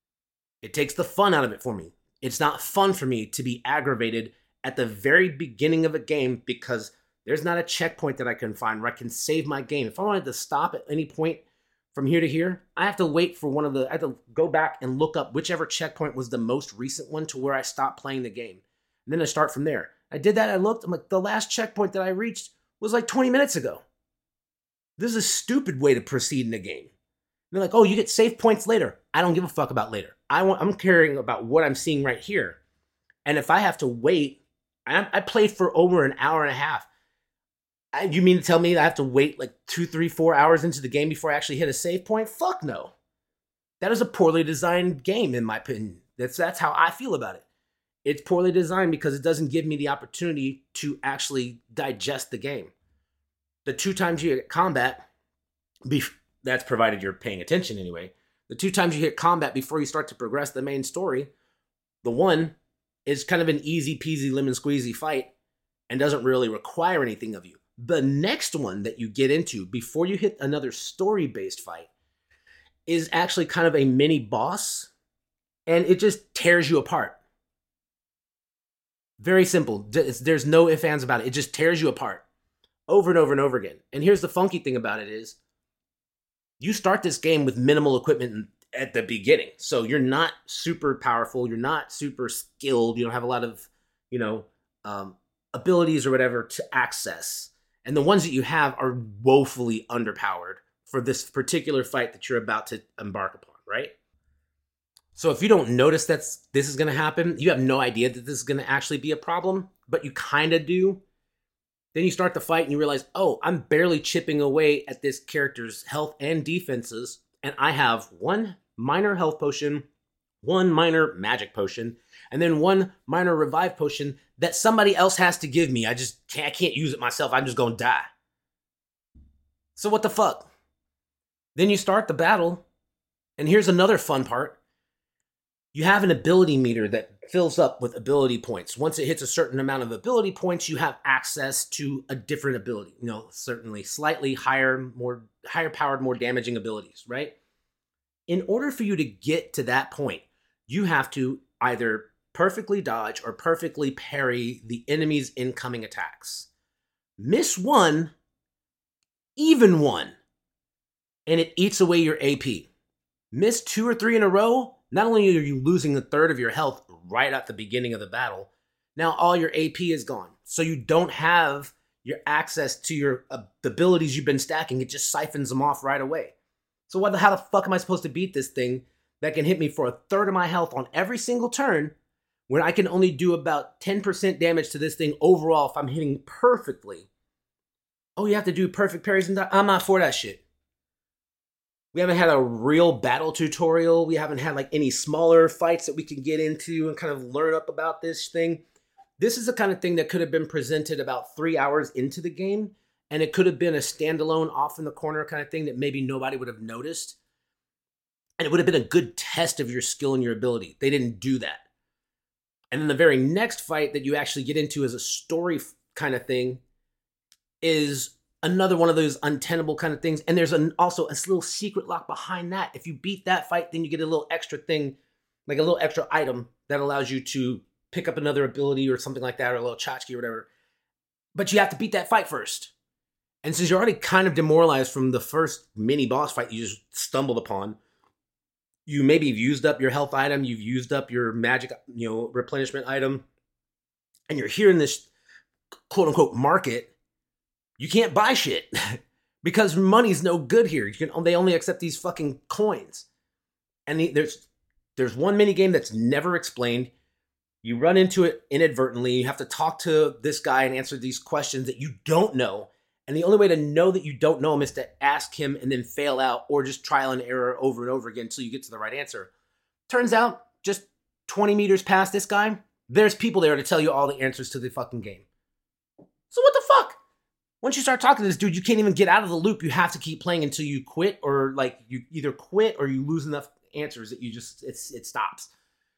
It takes the fun out of it for me. It's not fun for me to be aggravated at the very beginning of a game because there's not a checkpoint that I can find where I can save my game. If I wanted to stop at any point from here to here, I have to wait for one of the, I have to go back and look up whichever checkpoint was the most recent one to where I stopped playing the game. And then I start from there. I did that, I looked, I'm like, the last checkpoint that I reached was like twenty minutes ago. This is a stupid way to proceed in a game. And they're like, oh, you get save points later. I don't give a fuck about later. I want, I'm caring about what I'm seeing right here. And if I have to wait, I, I played for over an hour and a half. I, you mean to tell me I have to wait like two, three, four hours into the game before I actually hit a save point? Fuck no. That is a poorly designed game, in my opinion. That's that's how I feel about it. It's poorly designed because it doesn't give me the opportunity to actually digest the game. The two times you hit combat, bef- that's provided you're paying attention anyway. The two times you hit combat before you start to progress the main story, the one is kind of an easy peasy lemon squeezy fight and doesn't really require anything of you. The next one that you get into before you hit another story-based fight is actually kind of a mini boss, and it just tears you apart. Very simple. There's no ifs, ands about it. It just tears you apart over and over and over again. And here's the funky thing about it is you start this game with minimal equipment at the beginning. So you're not super powerful. You're not super skilled. You don't have a lot of, you know, um, abilities or whatever to access. And the ones that you have are woefully underpowered for this particular fight that you're about to embark upon, right? So if you don't notice that this is going to happen, you have no idea that this is going to actually be a problem, but you kind of do. Then you start the fight and you realize, oh, I'm barely chipping away at this character's health and defenses, and I have one minor health potion, one minor magic potion, and then one minor revive potion that somebody else has to give me. I just can't, I can't use it myself. I'm just gonna die. So what the fuck? Then you start the battle, and here's another fun part. You have an ability meter that fills up with ability points. Once it hits a certain amount of ability points, you have access to a different ability. You know, certainly slightly higher, more higher powered, more damaging abilities, right? In order for you to get to that point, you have to either perfectly dodge or perfectly parry the enemy's incoming attacks. Miss one, even one, and it eats away your A P. Miss two or three in a row, not only are you losing a third of your health right at the beginning of the battle, now all your A P is gone. So you don't have your access to your uh, abilities you've been stacking. It just siphons them off right away. So what the, how the fuck am I supposed to beat this thing that can hit me for a third of my health on every single turn when I can only do about ten percent damage to this thing overall if I'm hitting perfectly? Oh, you have to do perfect parries and I'm not for that shit. We haven't had a real battle tutorial. We haven't had like any smaller fights that we can get into and kind of learn up about this thing. This is the kind of thing that could have been presented about three hours into the game, and it could have been a standalone off in the corner kind of thing that maybe nobody would have noticed. And it would have been a good test of your skill and your ability. They didn't do that. And then the very next fight that you actually get into as a story kind of thing is another one of those untenable kind of things. And there's an, also a little secret lock behind that. If you beat that fight, then you get a little extra thing, like a little extra item that allows you to pick up another ability or something like that, or a little tchotchke or whatever. But you have to beat that fight first. And since you're already kind of demoralized from the first mini boss fight you just stumbled upon, you maybe have used up your health item, you've used up your magic, you know, replenishment item, and you're here in this quote unquote market. You can't buy shit because money's no good here. You can, they only accept these fucking coins. And the, there's there's one mini game that's never explained. You run into it inadvertently. You have to talk to this guy and answer these questions that you don't know. And the only way to know that you don't know him is to ask him and then fail out, or just trial and error over and over again until you get to the right answer. Turns out, just twenty meters past this guy, there's people there to tell you all the answers to the fucking game. So what the fuck? Once you start talking to this dude, you can't even get out of the loop. You have to keep playing until you quit, or like you either quit or you lose enough answers that you just, it's, it stops.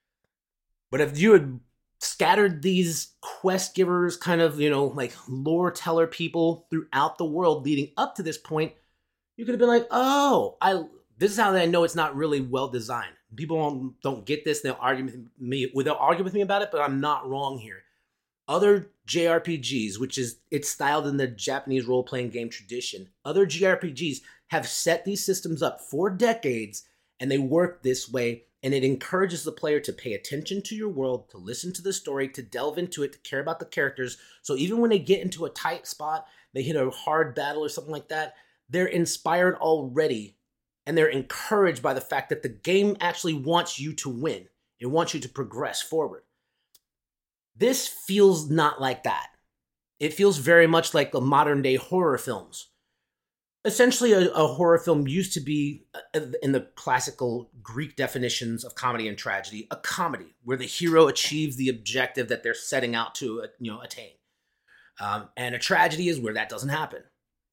But if you had scattered these quest givers, kind of, you know, like lore teller people throughout the world leading up to this point, you could have been like, oh, I, this is how I know it's not really well designed. People don't, don't get this. They'll argue with me, they'll argue with me about it, but I'm not wrong here. Other J R P Gs, which is, it's styled in the Japanese role-playing game tradition, other J R P Gs have set these systems up for decades, and they work this way, and it encourages the player to pay attention to your world, to listen to the story, to delve into it, to care about the characters. So even when they get into a tight spot, they hit a hard battle or something like that, they're inspired already, and they're encouraged by the fact that the game actually wants you to win. It wants you to progress forward. This feels not like that. It feels very much like the modern day horror films. Essentially, a, a horror film used to be, uh, in the classical Greek definitions of comedy and tragedy, a comedy where the hero achieves the objective that they're setting out to, uh, you know, attain. Um, and a tragedy is where that doesn't happen.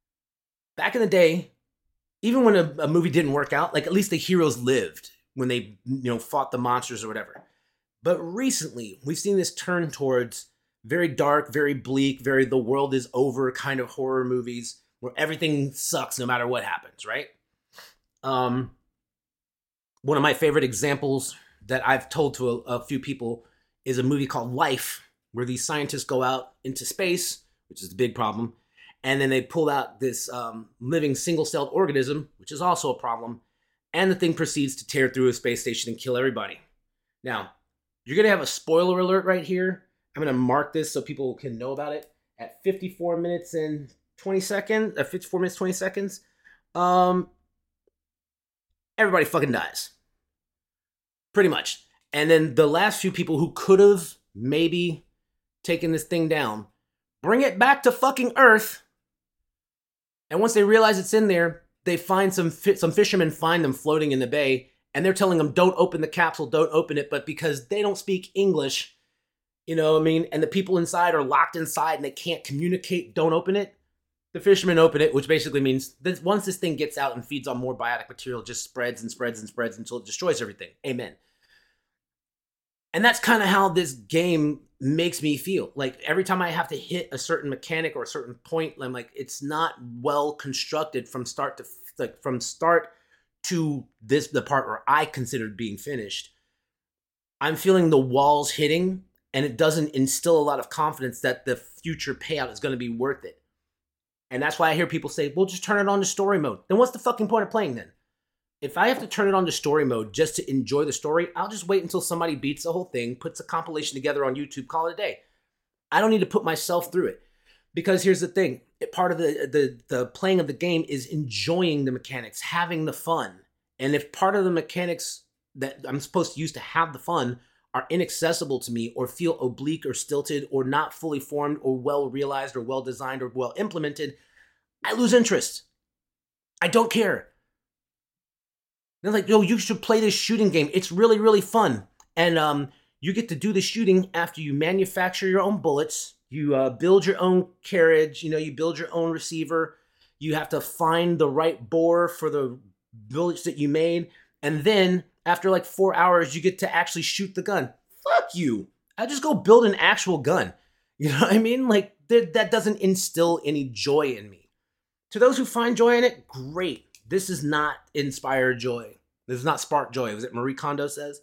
Back in the day, even when a, a movie didn't work out, like at least the heroes lived when they, you know, fought the monsters or whatever. But recently, we've seen this turn towards very dark, very bleak, very the world is over kind of horror movies where everything sucks no matter what happens, right? Um, one of my favorite examples that I've told to a, a few people is a movie called Life, where these scientists go out into space, which is the big problem, and then they pull out this um, living single-celled organism, which is also a problem, and the thing proceeds to tear through a space station and kill everybody. Now, you're going to have a spoiler alert right here. I'm going to mark this so people can know about it. At fifty-four minutes and twenty seconds, uh, fifty-four minutes, twenty seconds, um, everybody fucking dies. Pretty much. And then the last few people who could have maybe taken this thing down, bring it back to fucking Earth. And once they realize it's in there, they find some, fi- some fishermen find them floating in the bay, and they're telling them, don't open the capsule, don't open it. But because they don't speak English, you know what I mean? And the people inside are locked inside and they can't communicate, don't open it. The fishermen open it, which basically means that once this thing gets out and feeds on more biotic material, it just spreads and spreads and spreads until it destroys everything. Amen. And that's kind of how this game makes me feel. Like every time I have to hit a certain mechanic or a certain point, I'm like, it's not well constructed from start to like from start to this the part where I considered being finished. I'm feeling the walls hitting, and it doesn't instill a lot of confidence that the future payout is going to be worth it. And that's why I hear people say, well, just turn it on to story mode. Then what's the fucking point of playing then? If I have to turn it on to story mode just to enjoy the story, I'll just wait until somebody beats the whole thing, puts a compilation together on YouTube, call it a day. I don't need to put myself through it. Because here's the thing, part of the, the, the playing of the game is enjoying the mechanics, having the fun. And if part of the mechanics that I'm supposed to use to have the fun are inaccessible to me or feel oblique or stilted or not fully formed or well realized or well designed or well implemented, I lose interest. I don't care. They're like, yo, you should play this shooting game. It's really, really fun. And um, you get to do the shooting after you manufacture your own bullets. You uh, build your own carriage. You know, you build your own receiver. You have to find the right bore for the bullets that you made. And then after like four hours, you get to actually shoot the gun. Fuck you. I just go build an actual gun. You know what I mean? Like th- that doesn't instill any joy in me. To those who find joy in it, great. This does not inspire joy. This does not spark joy. Was it Marie Kondo says?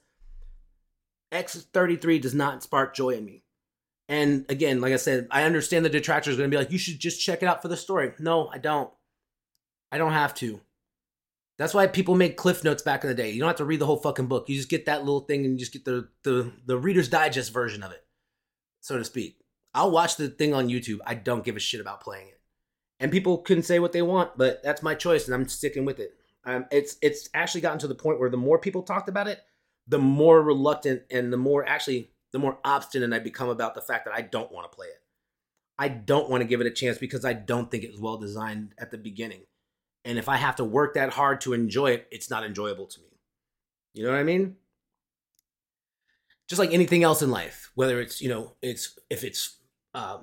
X thirty-three does not spark joy in me. And again, like I said, I understand the detractors are going to be like, you should just check it out for the story. No, I don't. I don't have to. That's why people made Cliff Notes back in the day. You don't have to read the whole fucking book. You just get that little thing and you just get the, the, the Reader's Digest version of it, so to speak. I'll watch the thing on YouTube. I don't give a shit about playing it. And people can say what they want, but that's my choice and I'm sticking with it. Um, it's it's actually gotten to the point where the more people talked about it, the more reluctant and the more actually, the more obstinate I become about the fact that I don't want to play it. I don't want to give it a chance because I don't think it was well designed at the beginning. And if I have to work that hard to enjoy it, it's not enjoyable to me. You know what I mean? Just like anything else in life, whether it's, you know, it's, if it's, um,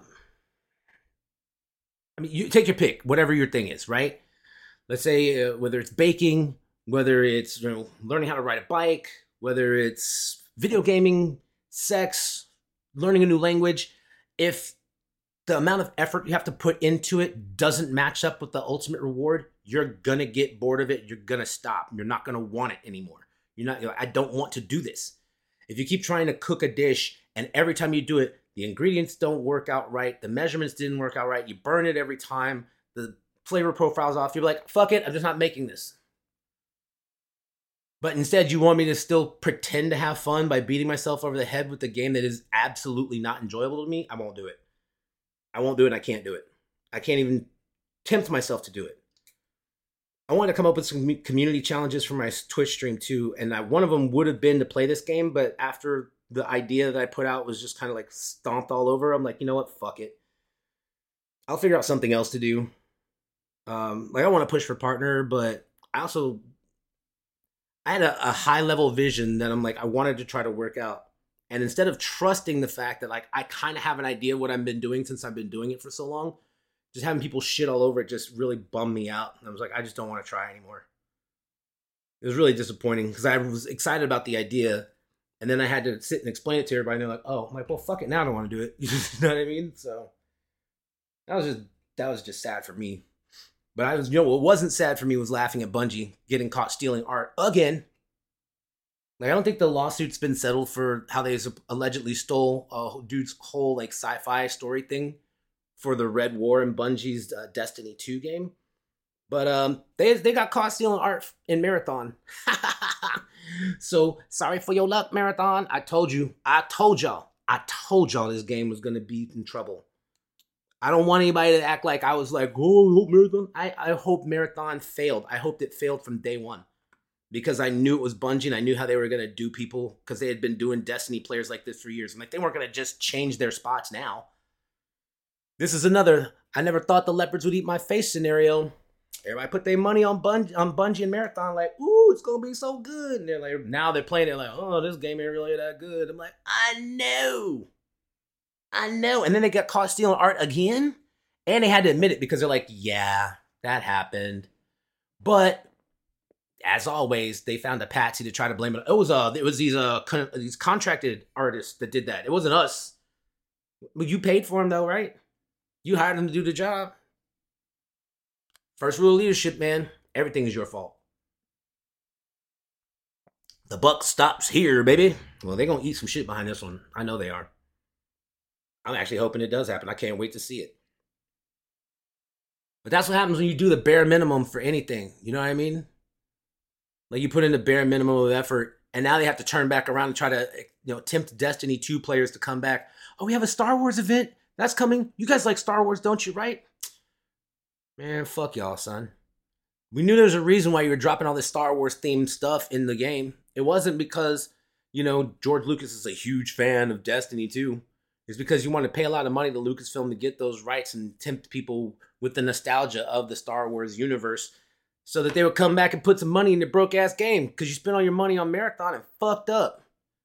I mean, you take your pick, whatever your thing is, right? Let's say uh, whether it's baking, whether it's, you know, learning how to ride a bike, whether it's video gaming, sex, learning a new language. If the amount of effort you have to put into it doesn't match up with the ultimate reward, you're going to get bored of it. You're going to stop. You're not going to want it anymore. You're not, you're like, I don't want to do this. If you keep trying to cook a dish and every time you do it, the ingredients don't work out right, the measurements didn't work out right, you burn it every time, the flavor profile's off, you're like, fuck it, I'm just not making this. But instead, you want me to still pretend to have fun by beating myself over the head with a game that is absolutely not enjoyable to me? I won't do it. I won't do it and I can't do it. I can't even tempt myself to do it. I wanted to come up with some community challenges for my Twitch stream too, and I, one of them would have been to play this game, but after the idea that I put out was just kind of like stomped all over, I'm like, you know what, fuck it. I'll figure out something else to do. Um, like I want to push for partner, but I also, I had a, a high level vision that I'm like, I wanted to try to work out. And instead of trusting the fact that like, I kind of have an idea of what I've been doing since I've been doing it for so long, just having people shit all over it just really bummed me out. And I was like, I just don't want to try anymore. It was really disappointing because I was excited about the idea. And then I had to sit and explain it to everybody. And they're like, oh, I'm like, well, fuck it. Now I don't want to do it. You know what I mean? So that was just, that was just sad for me. But I was, you know, what wasn't sad for me was laughing at Bungie getting caught stealing art again. Like, I don't think the lawsuit's been settled for how they allegedly stole a dude's whole, like, sci-fi story thing for the Red War in Bungie's uh, Destiny two game. But um, they they got caught stealing art in Marathon. So, sorry for your luck, Marathon. I told you. I told y'all. I told y'all this game was going to be in trouble. I don't want anybody to act like I was like, oh, I hope Marathon. I, I hope Marathon failed. I hoped it failed from day one. Because I knew it was Bungie and I knew how they were going to do people. Because they had been doing Destiny players like this for years. I'm like, they weren't going to just change their spots now. This is another, I never thought the leopards would eat my face scenario. Everybody put their money on Bungie, on Bungie and Marathon, like, ooh, it's gonna be so good. And they're like, now they're playing it like, oh, this game ain't really that good. I'm like, I know, I know. And then they got caught stealing art again, and they had to admit it because they're like, yeah, that happened. But as always, they found a patsy to try to blame it. It was uh, it was these uh, con- these contracted artists that did that. It wasn't us. But you paid for them though, right? You hired them to do the job. First rule of leadership, man. Everything is your fault. The buck stops here, baby. Well, they're gonna eat some shit behind this one. I know they are. I'm actually hoping it does happen. I can't wait to see it. But that's what happens when you do the bare minimum for anything. You know what I mean? Like you put in the bare minimum of effort, and now they have to turn back around and try to, you know, tempt Destiny two players to come back. Oh, we have a Star Wars event that's coming. You guys like Star Wars, don't you? Right? Man, fuck y'all, son. We knew there was a reason why you were dropping all this Star Wars themed stuff in the game. It wasn't because, you know, George Lucas is a huge fan of Destiny two. It's because you want to pay a lot of money to Lucasfilm to get those rights and tempt people with the nostalgia of the Star Wars universe so that they would come back and put some money in the broke ass game because you spent all your money on Marathon and fucked up.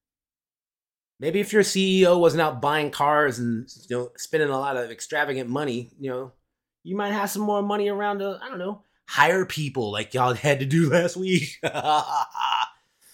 Maybe if your C E O wasn't out buying cars and, you know, spending a lot of extravagant money, you know, you might have some more money around to, I don't know, hire people like y'all had to do last week. Ah,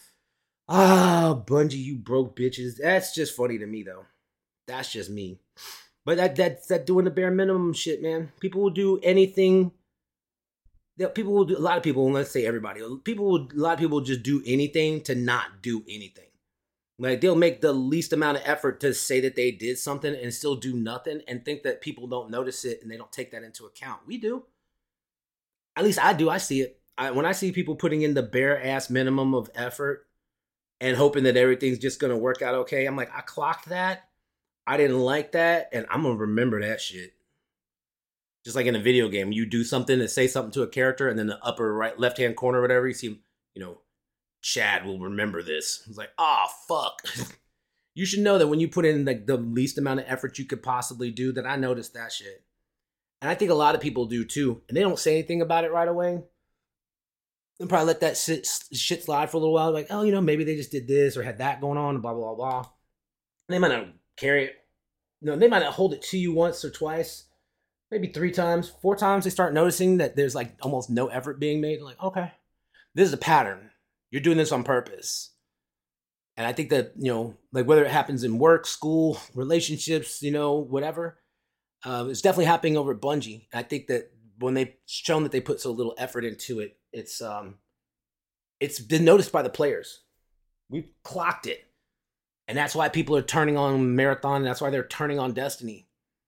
Bungie, you broke bitches. That's just funny to me, though. That's just me. But that that's that doing the bare minimum shit, man. People will do anything. People will do, a lot of people, let's say everybody, people will, a lot of people will just do anything to not do anything. Like they'll make the least amount of effort to say that they did something and still do nothing and think that people don't notice it and they don't take that into account. We do. At least I do. I see it. I, when I see people putting in the bare ass minimum of effort and hoping that everything's just going to work out okay, I'm like, I clocked that. I didn't like that. And I'm going to remember that shit. Just like in a video game, you do something and say something to a character and then the upper right, left-hand corner or whatever, you see, you know, Chad will remember this. It's like, oh, fuck. You should know that when you put in like the least amount of effort you could possibly do, that I noticed that shit. And I think a lot of people do too. And they don't say anything about it right away. They'll probably let that shit, shit slide for a little while. Like, oh, you know, maybe they just did this or had that going on, blah, blah, blah. And they might not carry it. No, they might not hold it to you once or twice. Maybe three times, four times. They start noticing that there's like almost no effort being made. Like, okay, this is a pattern. You're doing this on purpose. And I think that, you know, like whether it happens in work, school, relationships, you know, whatever, uh, it's definitely happening over at Bungie. And I think that when they've shown that they put so little effort into it, it's um, it's been noticed by the players. We've clocked it. And that's why people are turning on Marathon. And that's why they're turning on Destiny.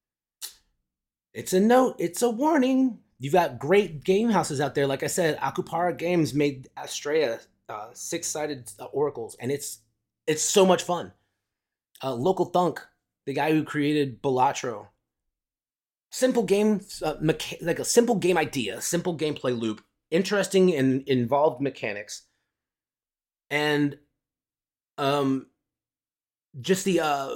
It's a note. It's a warning. You've got great game houses out there. Like I said, Akupara Games made Astrea uh, six-sided uh, oracles, and it's it's so much fun. Uh, Local Thunk, the guy who created Balatro. Simple game, uh, mecha- like a simple game idea, simple gameplay loop, interesting and involved mechanics, and um, just the uh,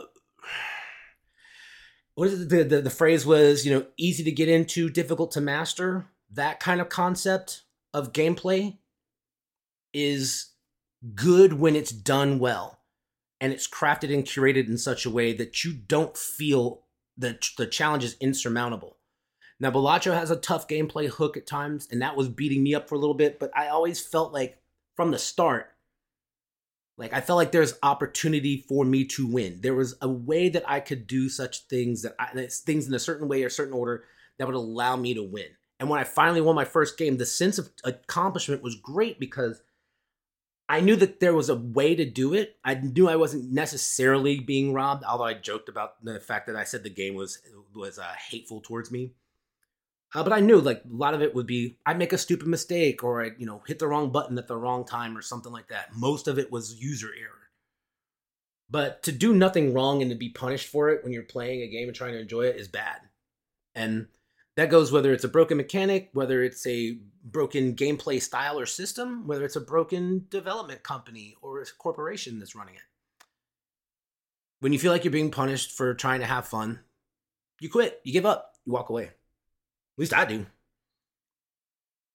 what is it? The, the the phrase was, you know, easy to get into, difficult to master. That kind of concept of gameplay is good when it's done well and it's crafted and curated in such a way that you don't feel that the challenge is insurmountable. Now, Balatro has a tough gameplay hook at times, and that was beating me up for a little bit, but I always felt like from the start, like I felt like there's opportunity for me to win. There was a way that I could do such things, that I, things in a certain way or certain order that would allow me to win. And when I finally won my first game, the sense of accomplishment was great because I knew that there was a way to do it. I knew I wasn't necessarily being robbed, although I joked about the fact that I said the game was was uh, hateful towards me. Uh, but I knew like a lot of it would be I'd make a stupid mistake or I'd, you know, hit the wrong button at the wrong time or something like that. Most of it was user error. But to do nothing wrong and to be punished for it when you're playing a game and trying to enjoy it is bad. And that goes whether it's a broken mechanic, whether it's a broken gameplay style or system, whether it's a broken development company or a corporation that's running it. When you feel like you're being punished for trying to have fun, you quit, you give up, you walk away. At least I do.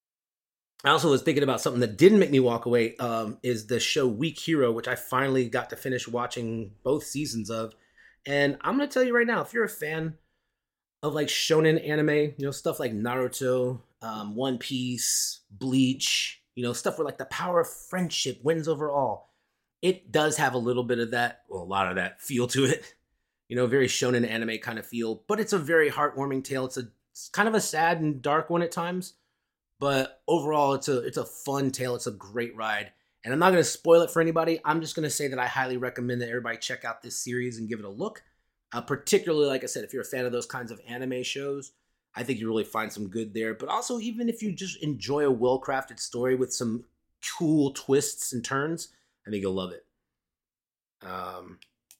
I also was thinking about something that didn't make me walk away. Um, is the show Weak Hero, which I finally got to finish watching both seasons of. And I'm gonna tell you right now, if you're a fan of like shonen anime, you know, stuff like Naruto, um, One Piece, Bleach, you know, stuff where like the power of friendship wins over all. It does have a little bit of that, well, a lot of that feel to it. You know, very shonen anime kind of feel, but it's a very heartwarming tale. It's a it's kind of a sad and dark one at times, but overall, it's a it's a fun tale. It's a great ride, and I'm not going to spoil it for anybody. I'm just going to say that I highly recommend that everybody check out this series and give it a look. Uh, particularly, like I said, if you're a fan of those kinds of anime shows, I think you really find some good there. But also, even if you just enjoy a well-crafted story with some cool twists and turns, I think you'll love it. Um,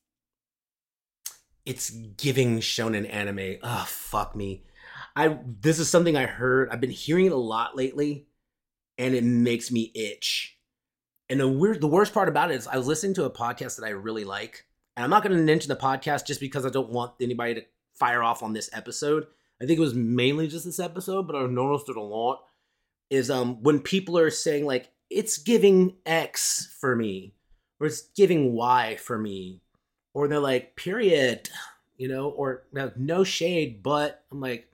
it's giving shonen anime. Oh, fuck me. I this is something I heard. I've been hearing it a lot lately, and it makes me itch. And the weird, the worst part about it is I was listening to a podcast that I really like, and I'm not going to mention the podcast just because I don't want anybody to fire off on this episode. I think it was mainly just this episode, but I've noticed it a lot. Is um when people are saying like it's giving X for me, or it's giving Y for me, or they're like period, you know, or no, no shade, but I'm like,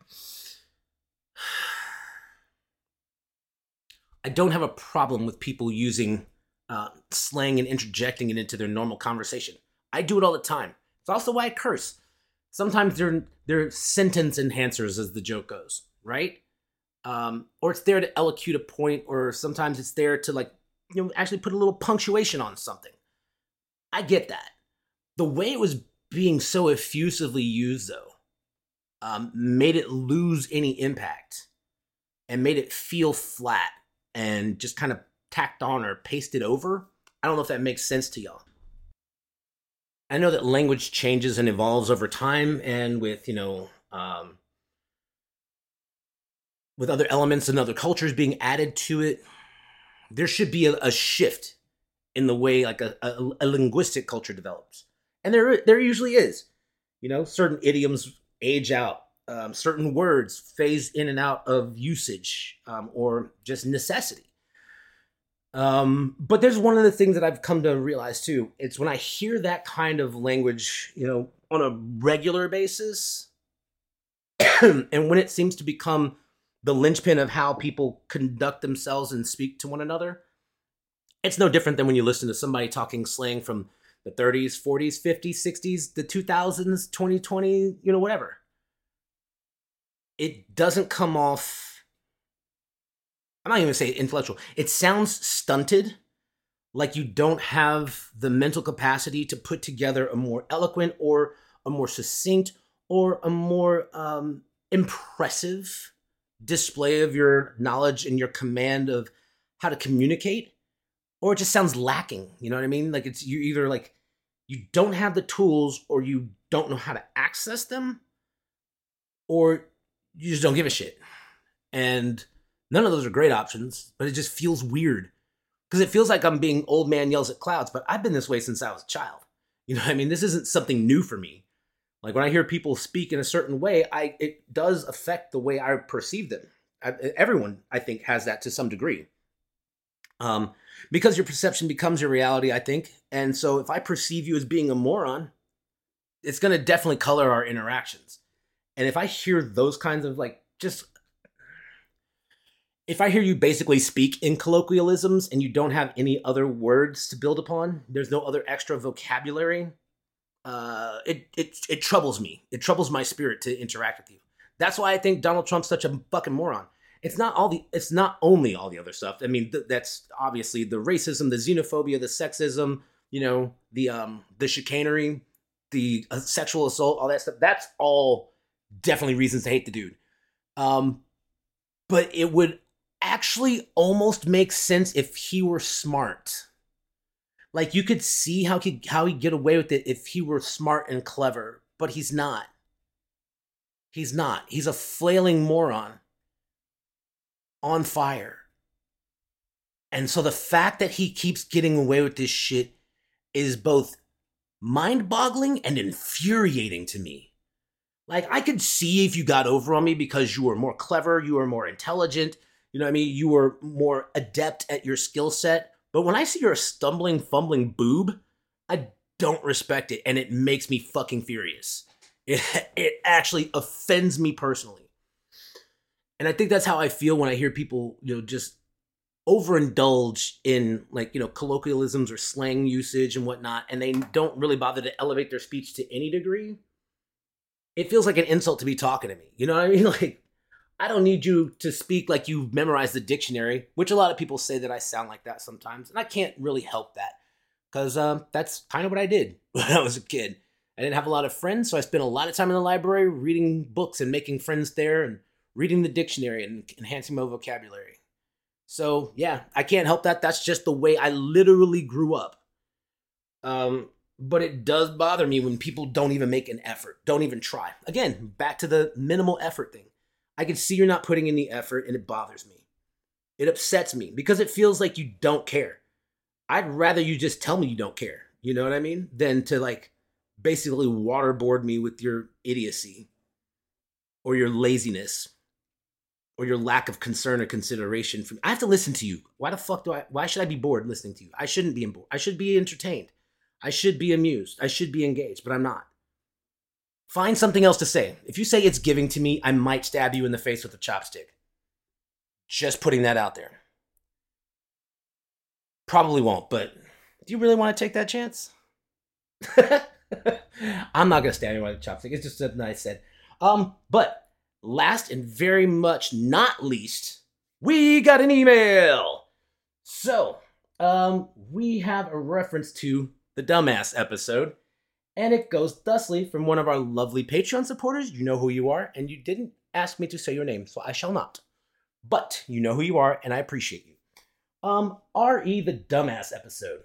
I don't have a problem with people using uh, slang and interjecting it into their normal conversation. I do it all the time. It's also why I curse. Sometimes they're they're sentence enhancers, as the joke goes, right? Um, or it's there to elocute a point, or sometimes it's there to like you know actually put a little punctuation on something. I get that. The way it was being so effusively used, though, um, made it lose any impact and made it feel flat and just kind of tacked on or pasted over. I don't know if that makes sense to y'all. I know that language changes and evolves over time, and with, you know, um, with other elements and other cultures being added to it, there should be a, a shift in the way like a, a, a linguistic culture develops. And there there usually is. You know, certain idioms age out. Um, certain words phase in and out of usage um, or just necessity. Um, but there's one of the things that I've come to realize too. It's when I hear that kind of language, you know, on a regular basis, and when it seems to become the linchpin of how people conduct themselves and speak to one another, it's no different than when you listen to somebody talking slang from the thirties, forties, fifties, sixties, the two thousands, twenty twenty, you know, whatever. It doesn't come off, I'm not even going to say intellectual. It sounds stunted, like you don't have the mental capacity to put together a more eloquent or a more succinct or a more um, impressive display of your knowledge and your command of how to communicate, or it just sounds lacking. You know what I mean? Like it's you either like you don't have the tools, or you don't know how to access them, or you just don't give a shit. And none of those are great options, but it just feels weird because it feels like I'm being old man yells at clouds, but I've been this way since I was a child. You know what I mean? This isn't something new for me. Like when I hear people speak in a certain way, I it does affect the way I perceive them. I, everyone, I think, has that to some degree. Um, because your perception becomes your reality, I think. And so if I perceive you as being a moron, it's going to definitely color our interactions. And if I hear those kinds of like, just, if I hear you basically speak in colloquialisms and you don't have any other words to build upon, there's no other extra vocabulary, uh, it, it, it troubles me. It troubles my spirit to interact with you. That's why I think Donald Trump's such a fucking moron. It's not all the, it's not only all the other stuff. I mean, th- that's obviously the racism, the xenophobia, the sexism, you know, the, um, the chicanery, the uh, sexual assault, all that stuff. That's all definitely reasons to hate the dude. Um, but it would actually almost make sense if he were smart. Like you could see how he how he'd get away with it if he were smart and clever, but he's not. He's not. He's a flailing moron on fire. And so the fact that he keeps getting away with this shit is both mind-boggling and infuriating to me. Like, I could see if you got over on me because you were more clever, you were more intelligent, You know what I mean? You were more adept at your skill set. But when I see you're a stumbling, fumbling boob, I don't respect it. And it makes me fucking furious. It, it actually offends me personally. And I think that's how I feel when I hear people, you know, just overindulge in like, you know, colloquialisms or slang usage and whatnot. And they don't really bother to elevate their speech to any degree. It feels like an insult to be talking to me. You know what I mean? Like, I don't need you to speak like you've memorized the dictionary, which a lot of people say that I sound like that sometimes. And I can't really help that because um, that's kind of what I did when I was a kid. I didn't have a lot of friends, so I spent a lot of time in the library reading books and making friends there and reading the dictionary and enhancing my vocabulary. So, yeah, I can't help that. That's just the way I literally grew up. Um, but it does bother me when people don't even make an effort, don't even try. Again, back to the minimal effort thing. I can see you're not putting in the effort, and it bothers me. It upsets me because it feels like you don't care. I'd rather you just tell me you don't care, you know what I mean, than to, like, basically waterboard me with your idiocy or your laziness or your lack of concern or consideration. For me. I have to listen to you. Why the fuck do I, why should I be bored listening to you? I shouldn't be bored. I should be entertained. I should be amused. I should be engaged, but I'm not. Find something else to say. If you say it's giving to me, I might stab you in the face with a chopstick. Just putting that out there. Probably won't, but do you really want to take that chance? I'm not going to stab you with a chopstick. It's just something I said. Um, but last and very much not least, we got an email. So, um, we have a reference to the Dumbass episode. And it goes thusly from one of our lovely Patreon supporters. You know who you are, and you didn't ask me to say your name, so I shall not. But you know who you are, and I appreciate you. Um, R E the Dumbass episode.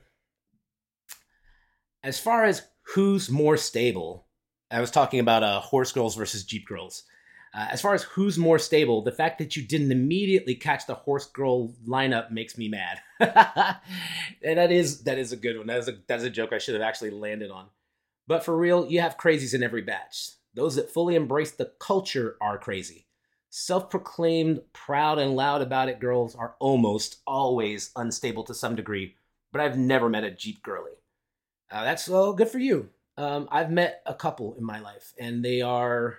As far as who's more stable, I was talking about uh, horse girls versus Jeep girls. Uh, as far as who's more stable, the fact that you didn't immediately catch the horse girl lineup makes me mad. And that is that is a good one. That is a, that's a joke I should have actually landed on. But for real, you have crazies in every batch. Those that fully embrace the culture are crazy. Self-proclaimed, proud and loud about it girls are almost always unstable to some degree, but I've never met a Jeep girly. Uh, that's well, good for you. Um, I've met a couple in my life, and they are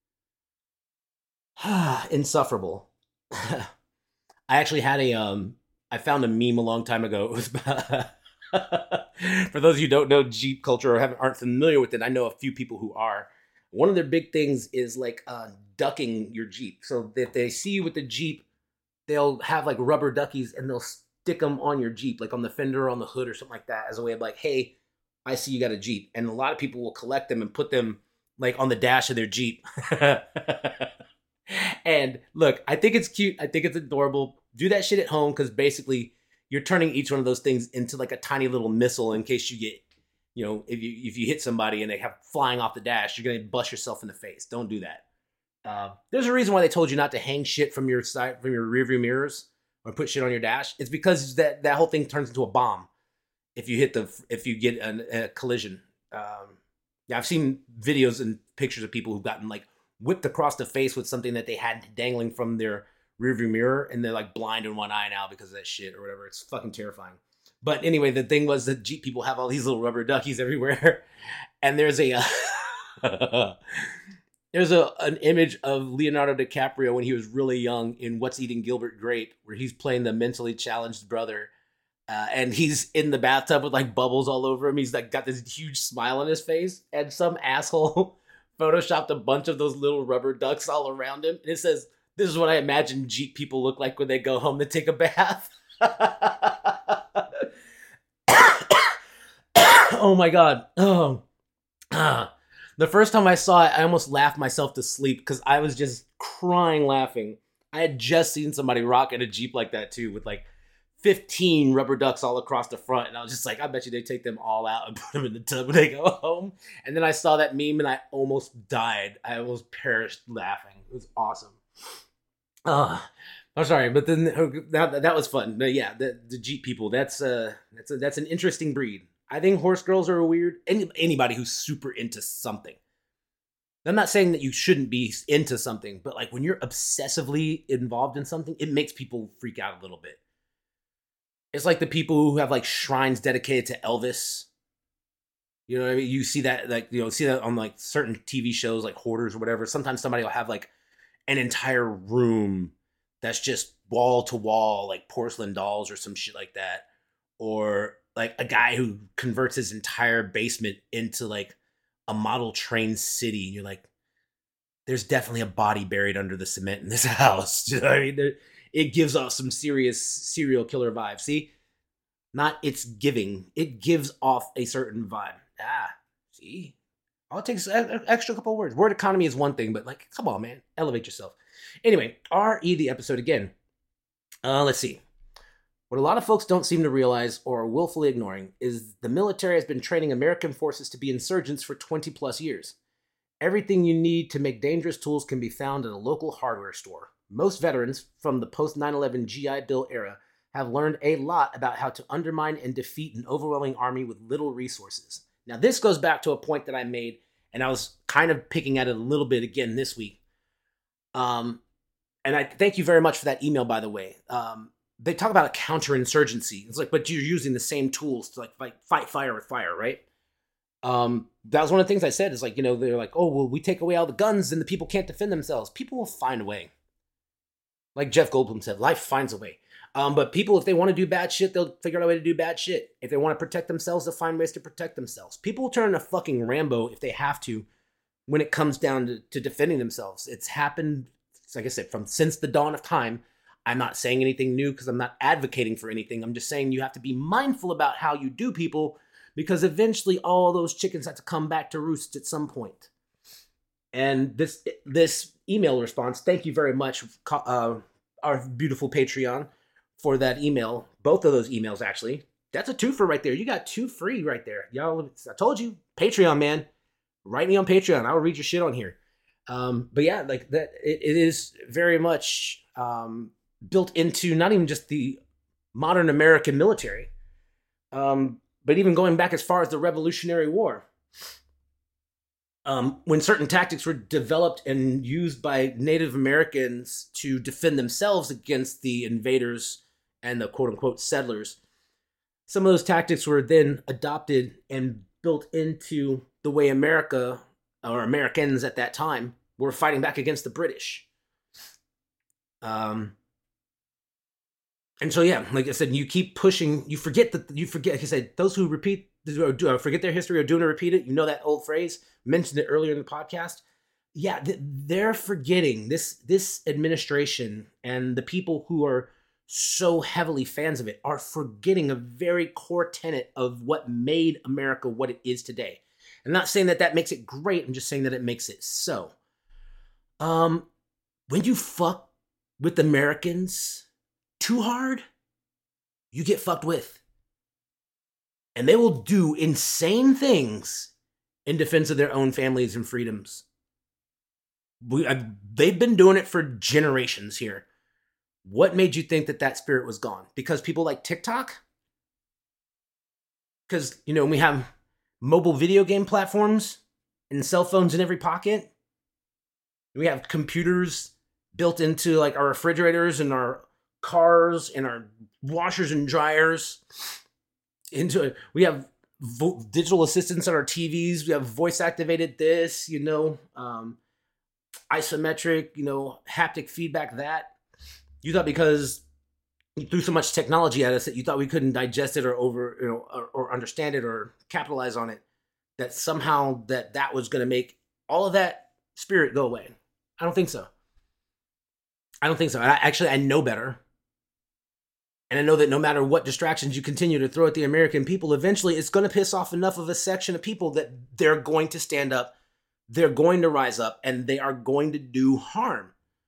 insufferable. I actually had a, um, I found a meme a long time ago. It was about... For those of you who don't know Jeep culture or haven't, aren't familiar with it, I know a few people who are. One of their big things is like uh, ducking your Jeep. So if they see you with the Jeep, they'll have like rubber duckies and they'll stick them on your Jeep, like on the fender or on the hood or something like that, as a way of like, hey, I see you got a Jeep. And a lot of people will collect them and put them like on the dash of their Jeep. And look, I think it's cute. I think it's adorable. Do that shit at home because basically you're turning each one of those things into like a tiny little missile in case you get, you know, if you if you hit somebody and they have flying off the dash, you're going to bust yourself in the face. Don't do that. Uh, there's a reason why they told you not to hang shit from your side, from your rearview mirrors or put shit on your dash. It's because that, that whole thing turns into a bomb if you hit the, if you get an, a collision. Um, yeah, I've seen videos and pictures of people who've gotten like whipped across the face with something that they had dangling from their rearview mirror, and they're like blind in one eye now because of that shit or whatever. It's fucking terrifying. But anyway, the thing was that Jeep people have all these little rubber duckies everywhere, and there's a uh, there's a an image of Leonardo DiCaprio when he was really young in What's Eating Gilbert Grape, where he's playing the mentally challenged brother, uh, and he's in the bathtub with like bubbles all over him. He's like got this huge smile on his face, and some asshole photoshopped a bunch of those little rubber ducks all around him, and it says, "This is what I imagine Jeep people look like when they go home to take a bath." Oh my god. Oh. Ah. The first time I saw it, I almost laughed myself to sleep because I was just crying laughing. I had just seen somebody rocking a Jeep like that too, with like fifteen rubber ducks all across the front. And I was just like, I bet you they take them all out and put them in the tub when they go home. And then I saw that meme and I almost died. I almost perished laughing. It was awesome. Uh, I'm sorry, but then that, that was fun. But yeah, the, the Jeep people, that's uh, that's a, that's an interesting breed. I think horse girls are weird. Any, anybody who's super into something. I'm not saying that you shouldn't be into something, but like when you're obsessively involved in something, it makes people freak out a little bit. It's like the people who have like shrines dedicated to Elvis. You know what I mean? You see that, like, you know, see that on like certain T V shows like Hoarders or whatever. Sometimes somebody will have like an entire room that's just wall to wall, like porcelain dolls or some shit like that. Or like a guy who converts his entire basement into like a model train city. And you're like, there's definitely a body buried under the cement in this house. You know what I mean? There, it gives off some serious serial killer vibes. See? Not it's giving. It gives off a certain vibe. Ah, see? All it takes an extra couple of words. Word economy is one thing, but like, come on, man. Elevate yourself. Anyway, R E the episode again. Uh, let's see. What a lot of folks don't seem to realize or are willfully ignoring is the military has been training American forces to be insurgents for twenty plus years. Everything you need to make dangerous tools can be found at a local hardware store. Most veterans from the post nine eleven G I Bill era have learned a lot about how to undermine and defeat an overwhelming army with little resources. Now, this goes back to a point that I made, and I was kind of picking at it a little bit again this week. Um, and I thank you very much for that email, by the way. Um, they talk about a counterinsurgency. It's like, but you're using the same tools to like fight, fight fire with fire, right? Um, that was one of the things I said. Is like, you know, they're like, oh, well, we take away all the guns and the people can't defend themselves. People will find a way. Like Jeff Goldblum said, life finds a way. Um, but people, if they want to do bad shit, they'll figure out a way to do bad shit. If they want to protect themselves, they'll find ways to protect themselves. People will turn into fucking Rambo if they have to when it comes down to, to defending themselves. It's happened, like I said, from since the dawn of time. I'm not saying anything new because I'm not advocating for anything. I'm just saying you have to be mindful about how you do people because eventually all those chickens have to come back to roost at some point. And this this email response, thank you very much, uh, our beautiful Patreon, for that email. Both of those emails, actually. That's a twofer right there. You got two free right there. Y'all, I told you, Patreon, man. Write me on Patreon. I'll read your shit on here. Um, but yeah, like that, it, it is very much um, built into not even just the modern American military, um, but even going back as far as the Revolutionary War. Um, when certain tactics were developed and used by Native Americans to defend themselves against the invaders and the quote-unquote settlers, some of those tactics were then adopted and built into the way America, or Americans at that time, were fighting back against the British. Um, and so, yeah, like I said, you keep pushing, you forget that, you forget, like I said, those who repeat, or forget their history or doing to repeat it, you know that old phrase, mentioned it earlier in the podcast. Yeah, they're forgetting this, this administration and the people who are so heavily fans of it are forgetting a very core tenet of what made America what it is today. I'm not saying that that makes it great. I'm just saying that it makes it so. Um, when you fuck with Americans too hard, you get fucked with. And they will do insane things in defense of their own families and freedoms. We, I, they've been doing it for generations here. What made you think that that spirit was gone? Because people like TikTok? Because, you know, we have mobile video game platforms and cell phones in every pocket. We have computers built into like our refrigerators and our cars and our washers and dryers. Into we have vo- digital assistants on our T Vs. We have voice activated this, you know, um, isometric, you know, haptic feedback. That you thought because you threw so much technology at us that you thought we couldn't digest it or over, you know, or, or understand it or capitalize on it. That somehow that that was going to make all of that spirit go away. I don't think so. I don't think so. I, actually, I know better. And I know that no matter what distractions you continue to throw at the American people, eventually it's going to piss off enough of a section of people that they're going to stand up, they're going to rise up, and they are going to do harm.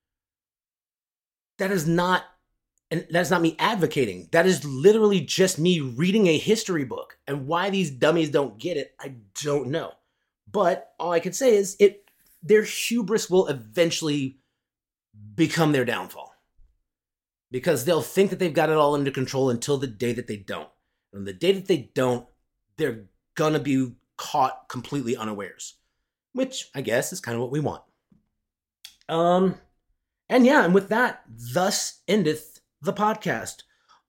That is not, and that's not me advocating. That is literally just me reading a history book. And why these dummies don't get it, I don't know. But all I can say is it their hubris will eventually become their downfall. Because they'll think that they've got it all under control until the day that they don't. And the day that they don't, they're gonna be caught completely unawares. which I guess is kind of what we want. Um, and yeah, and with that, thus endeth the podcast.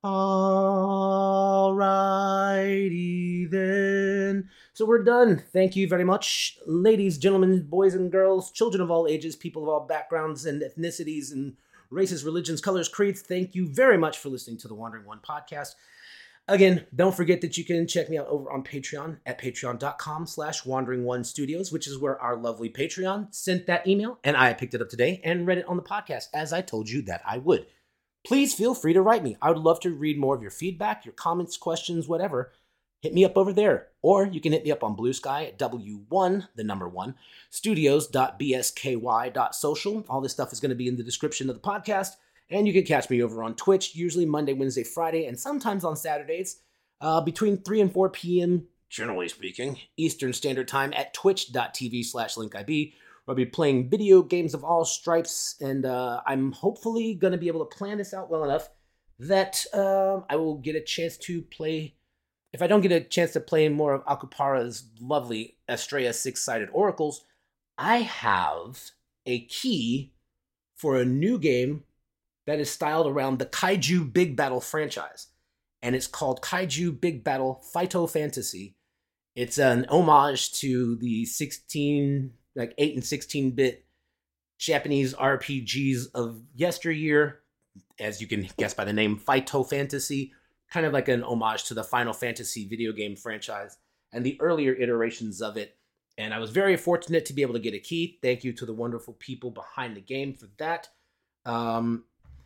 Alrighty then. So we're done. Thank you very much, ladies, gentlemen, boys and girls, children of all ages, people of all backgrounds and ethnicities and races, religions, colors, creeds. Thank you very much for listening to the Wandering One podcast. Again, don't forget that you can check me out over on Patreon at patreon.com slash Wandering One Studios, which is where our lovely Patreon sent that email, and I picked it up today and read it on the podcast, as I told you that I would. Please feel free to write me. I would love to read more of your feedback, your comments, questions, whatever. Hit me up over there. Or you can hit me up on Blue Sky at W one, the number one, studios dot b s k y dot social. All this stuff is going to be in the description of the podcast. And you can catch me over on Twitch, usually Monday, Wednesday, Friday, and sometimes on Saturdays, uh, between three and four p.m., generally speaking, Eastern Standard Time at twitch.tv slash linkib. I'll be playing video games of all stripes, and uh, I'm hopefully going to be able to plan this out well enough that uh, I will get a chance to play. If I don't get a chance to play more of Akupara's lovely Estrella six-sided oracles, I have a key for a new game that is styled around the Kaiju Big Battle franchise, and it's called Kaiju Big Battle Phyto Fantasy. It's an homage to the sixteen, like eight and sixteen-bit Japanese R P Gs of yesteryear, as you can guess by the name, Phyto Fantasy, kind of like an homage to the Final Fantasy video game franchise and the earlier iterations of it. And I was very fortunate to be able to get a key. Thank you to the wonderful people behind the game for that. Um,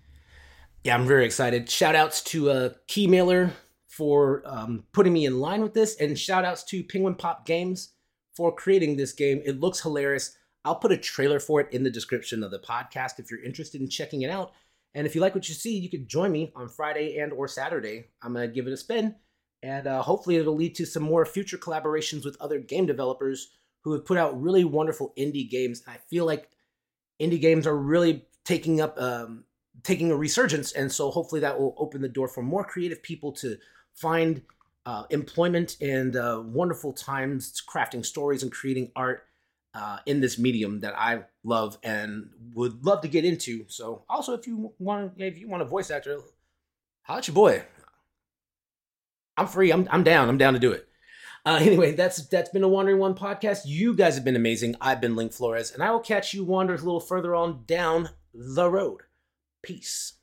yeah, I'm very excited. Shout outs to uh, Keymailer for um, putting me in line with this, and shout outs to Penguin Pop Games for creating this game. It looks hilarious. I'll put a trailer for it in the description of the podcast if you're interested in checking it out. And if you like what you see, you can join me on Friday and or Saturday. I'm going to give it a spin, and uh, hopefully it'll lead to some more future collaborations with other game developers who have put out really wonderful indie games. I feel like indie games are really taking up, um, taking a resurgence, and so hopefully that will open the door for more creative people to find uh, employment and uh, wonderful times crafting stories and creating art uh, in this medium that I love and would love to get into. So also, if you want, if you want a voice actor, holla at your boy. I'm free. I'm I'm down. I'm down to do it. Uh, anyway, that's that's been a Wandering One podcast. You guys have been amazing. I've been Link Flores, and I will catch you wanderers a little further on down the road. Peace.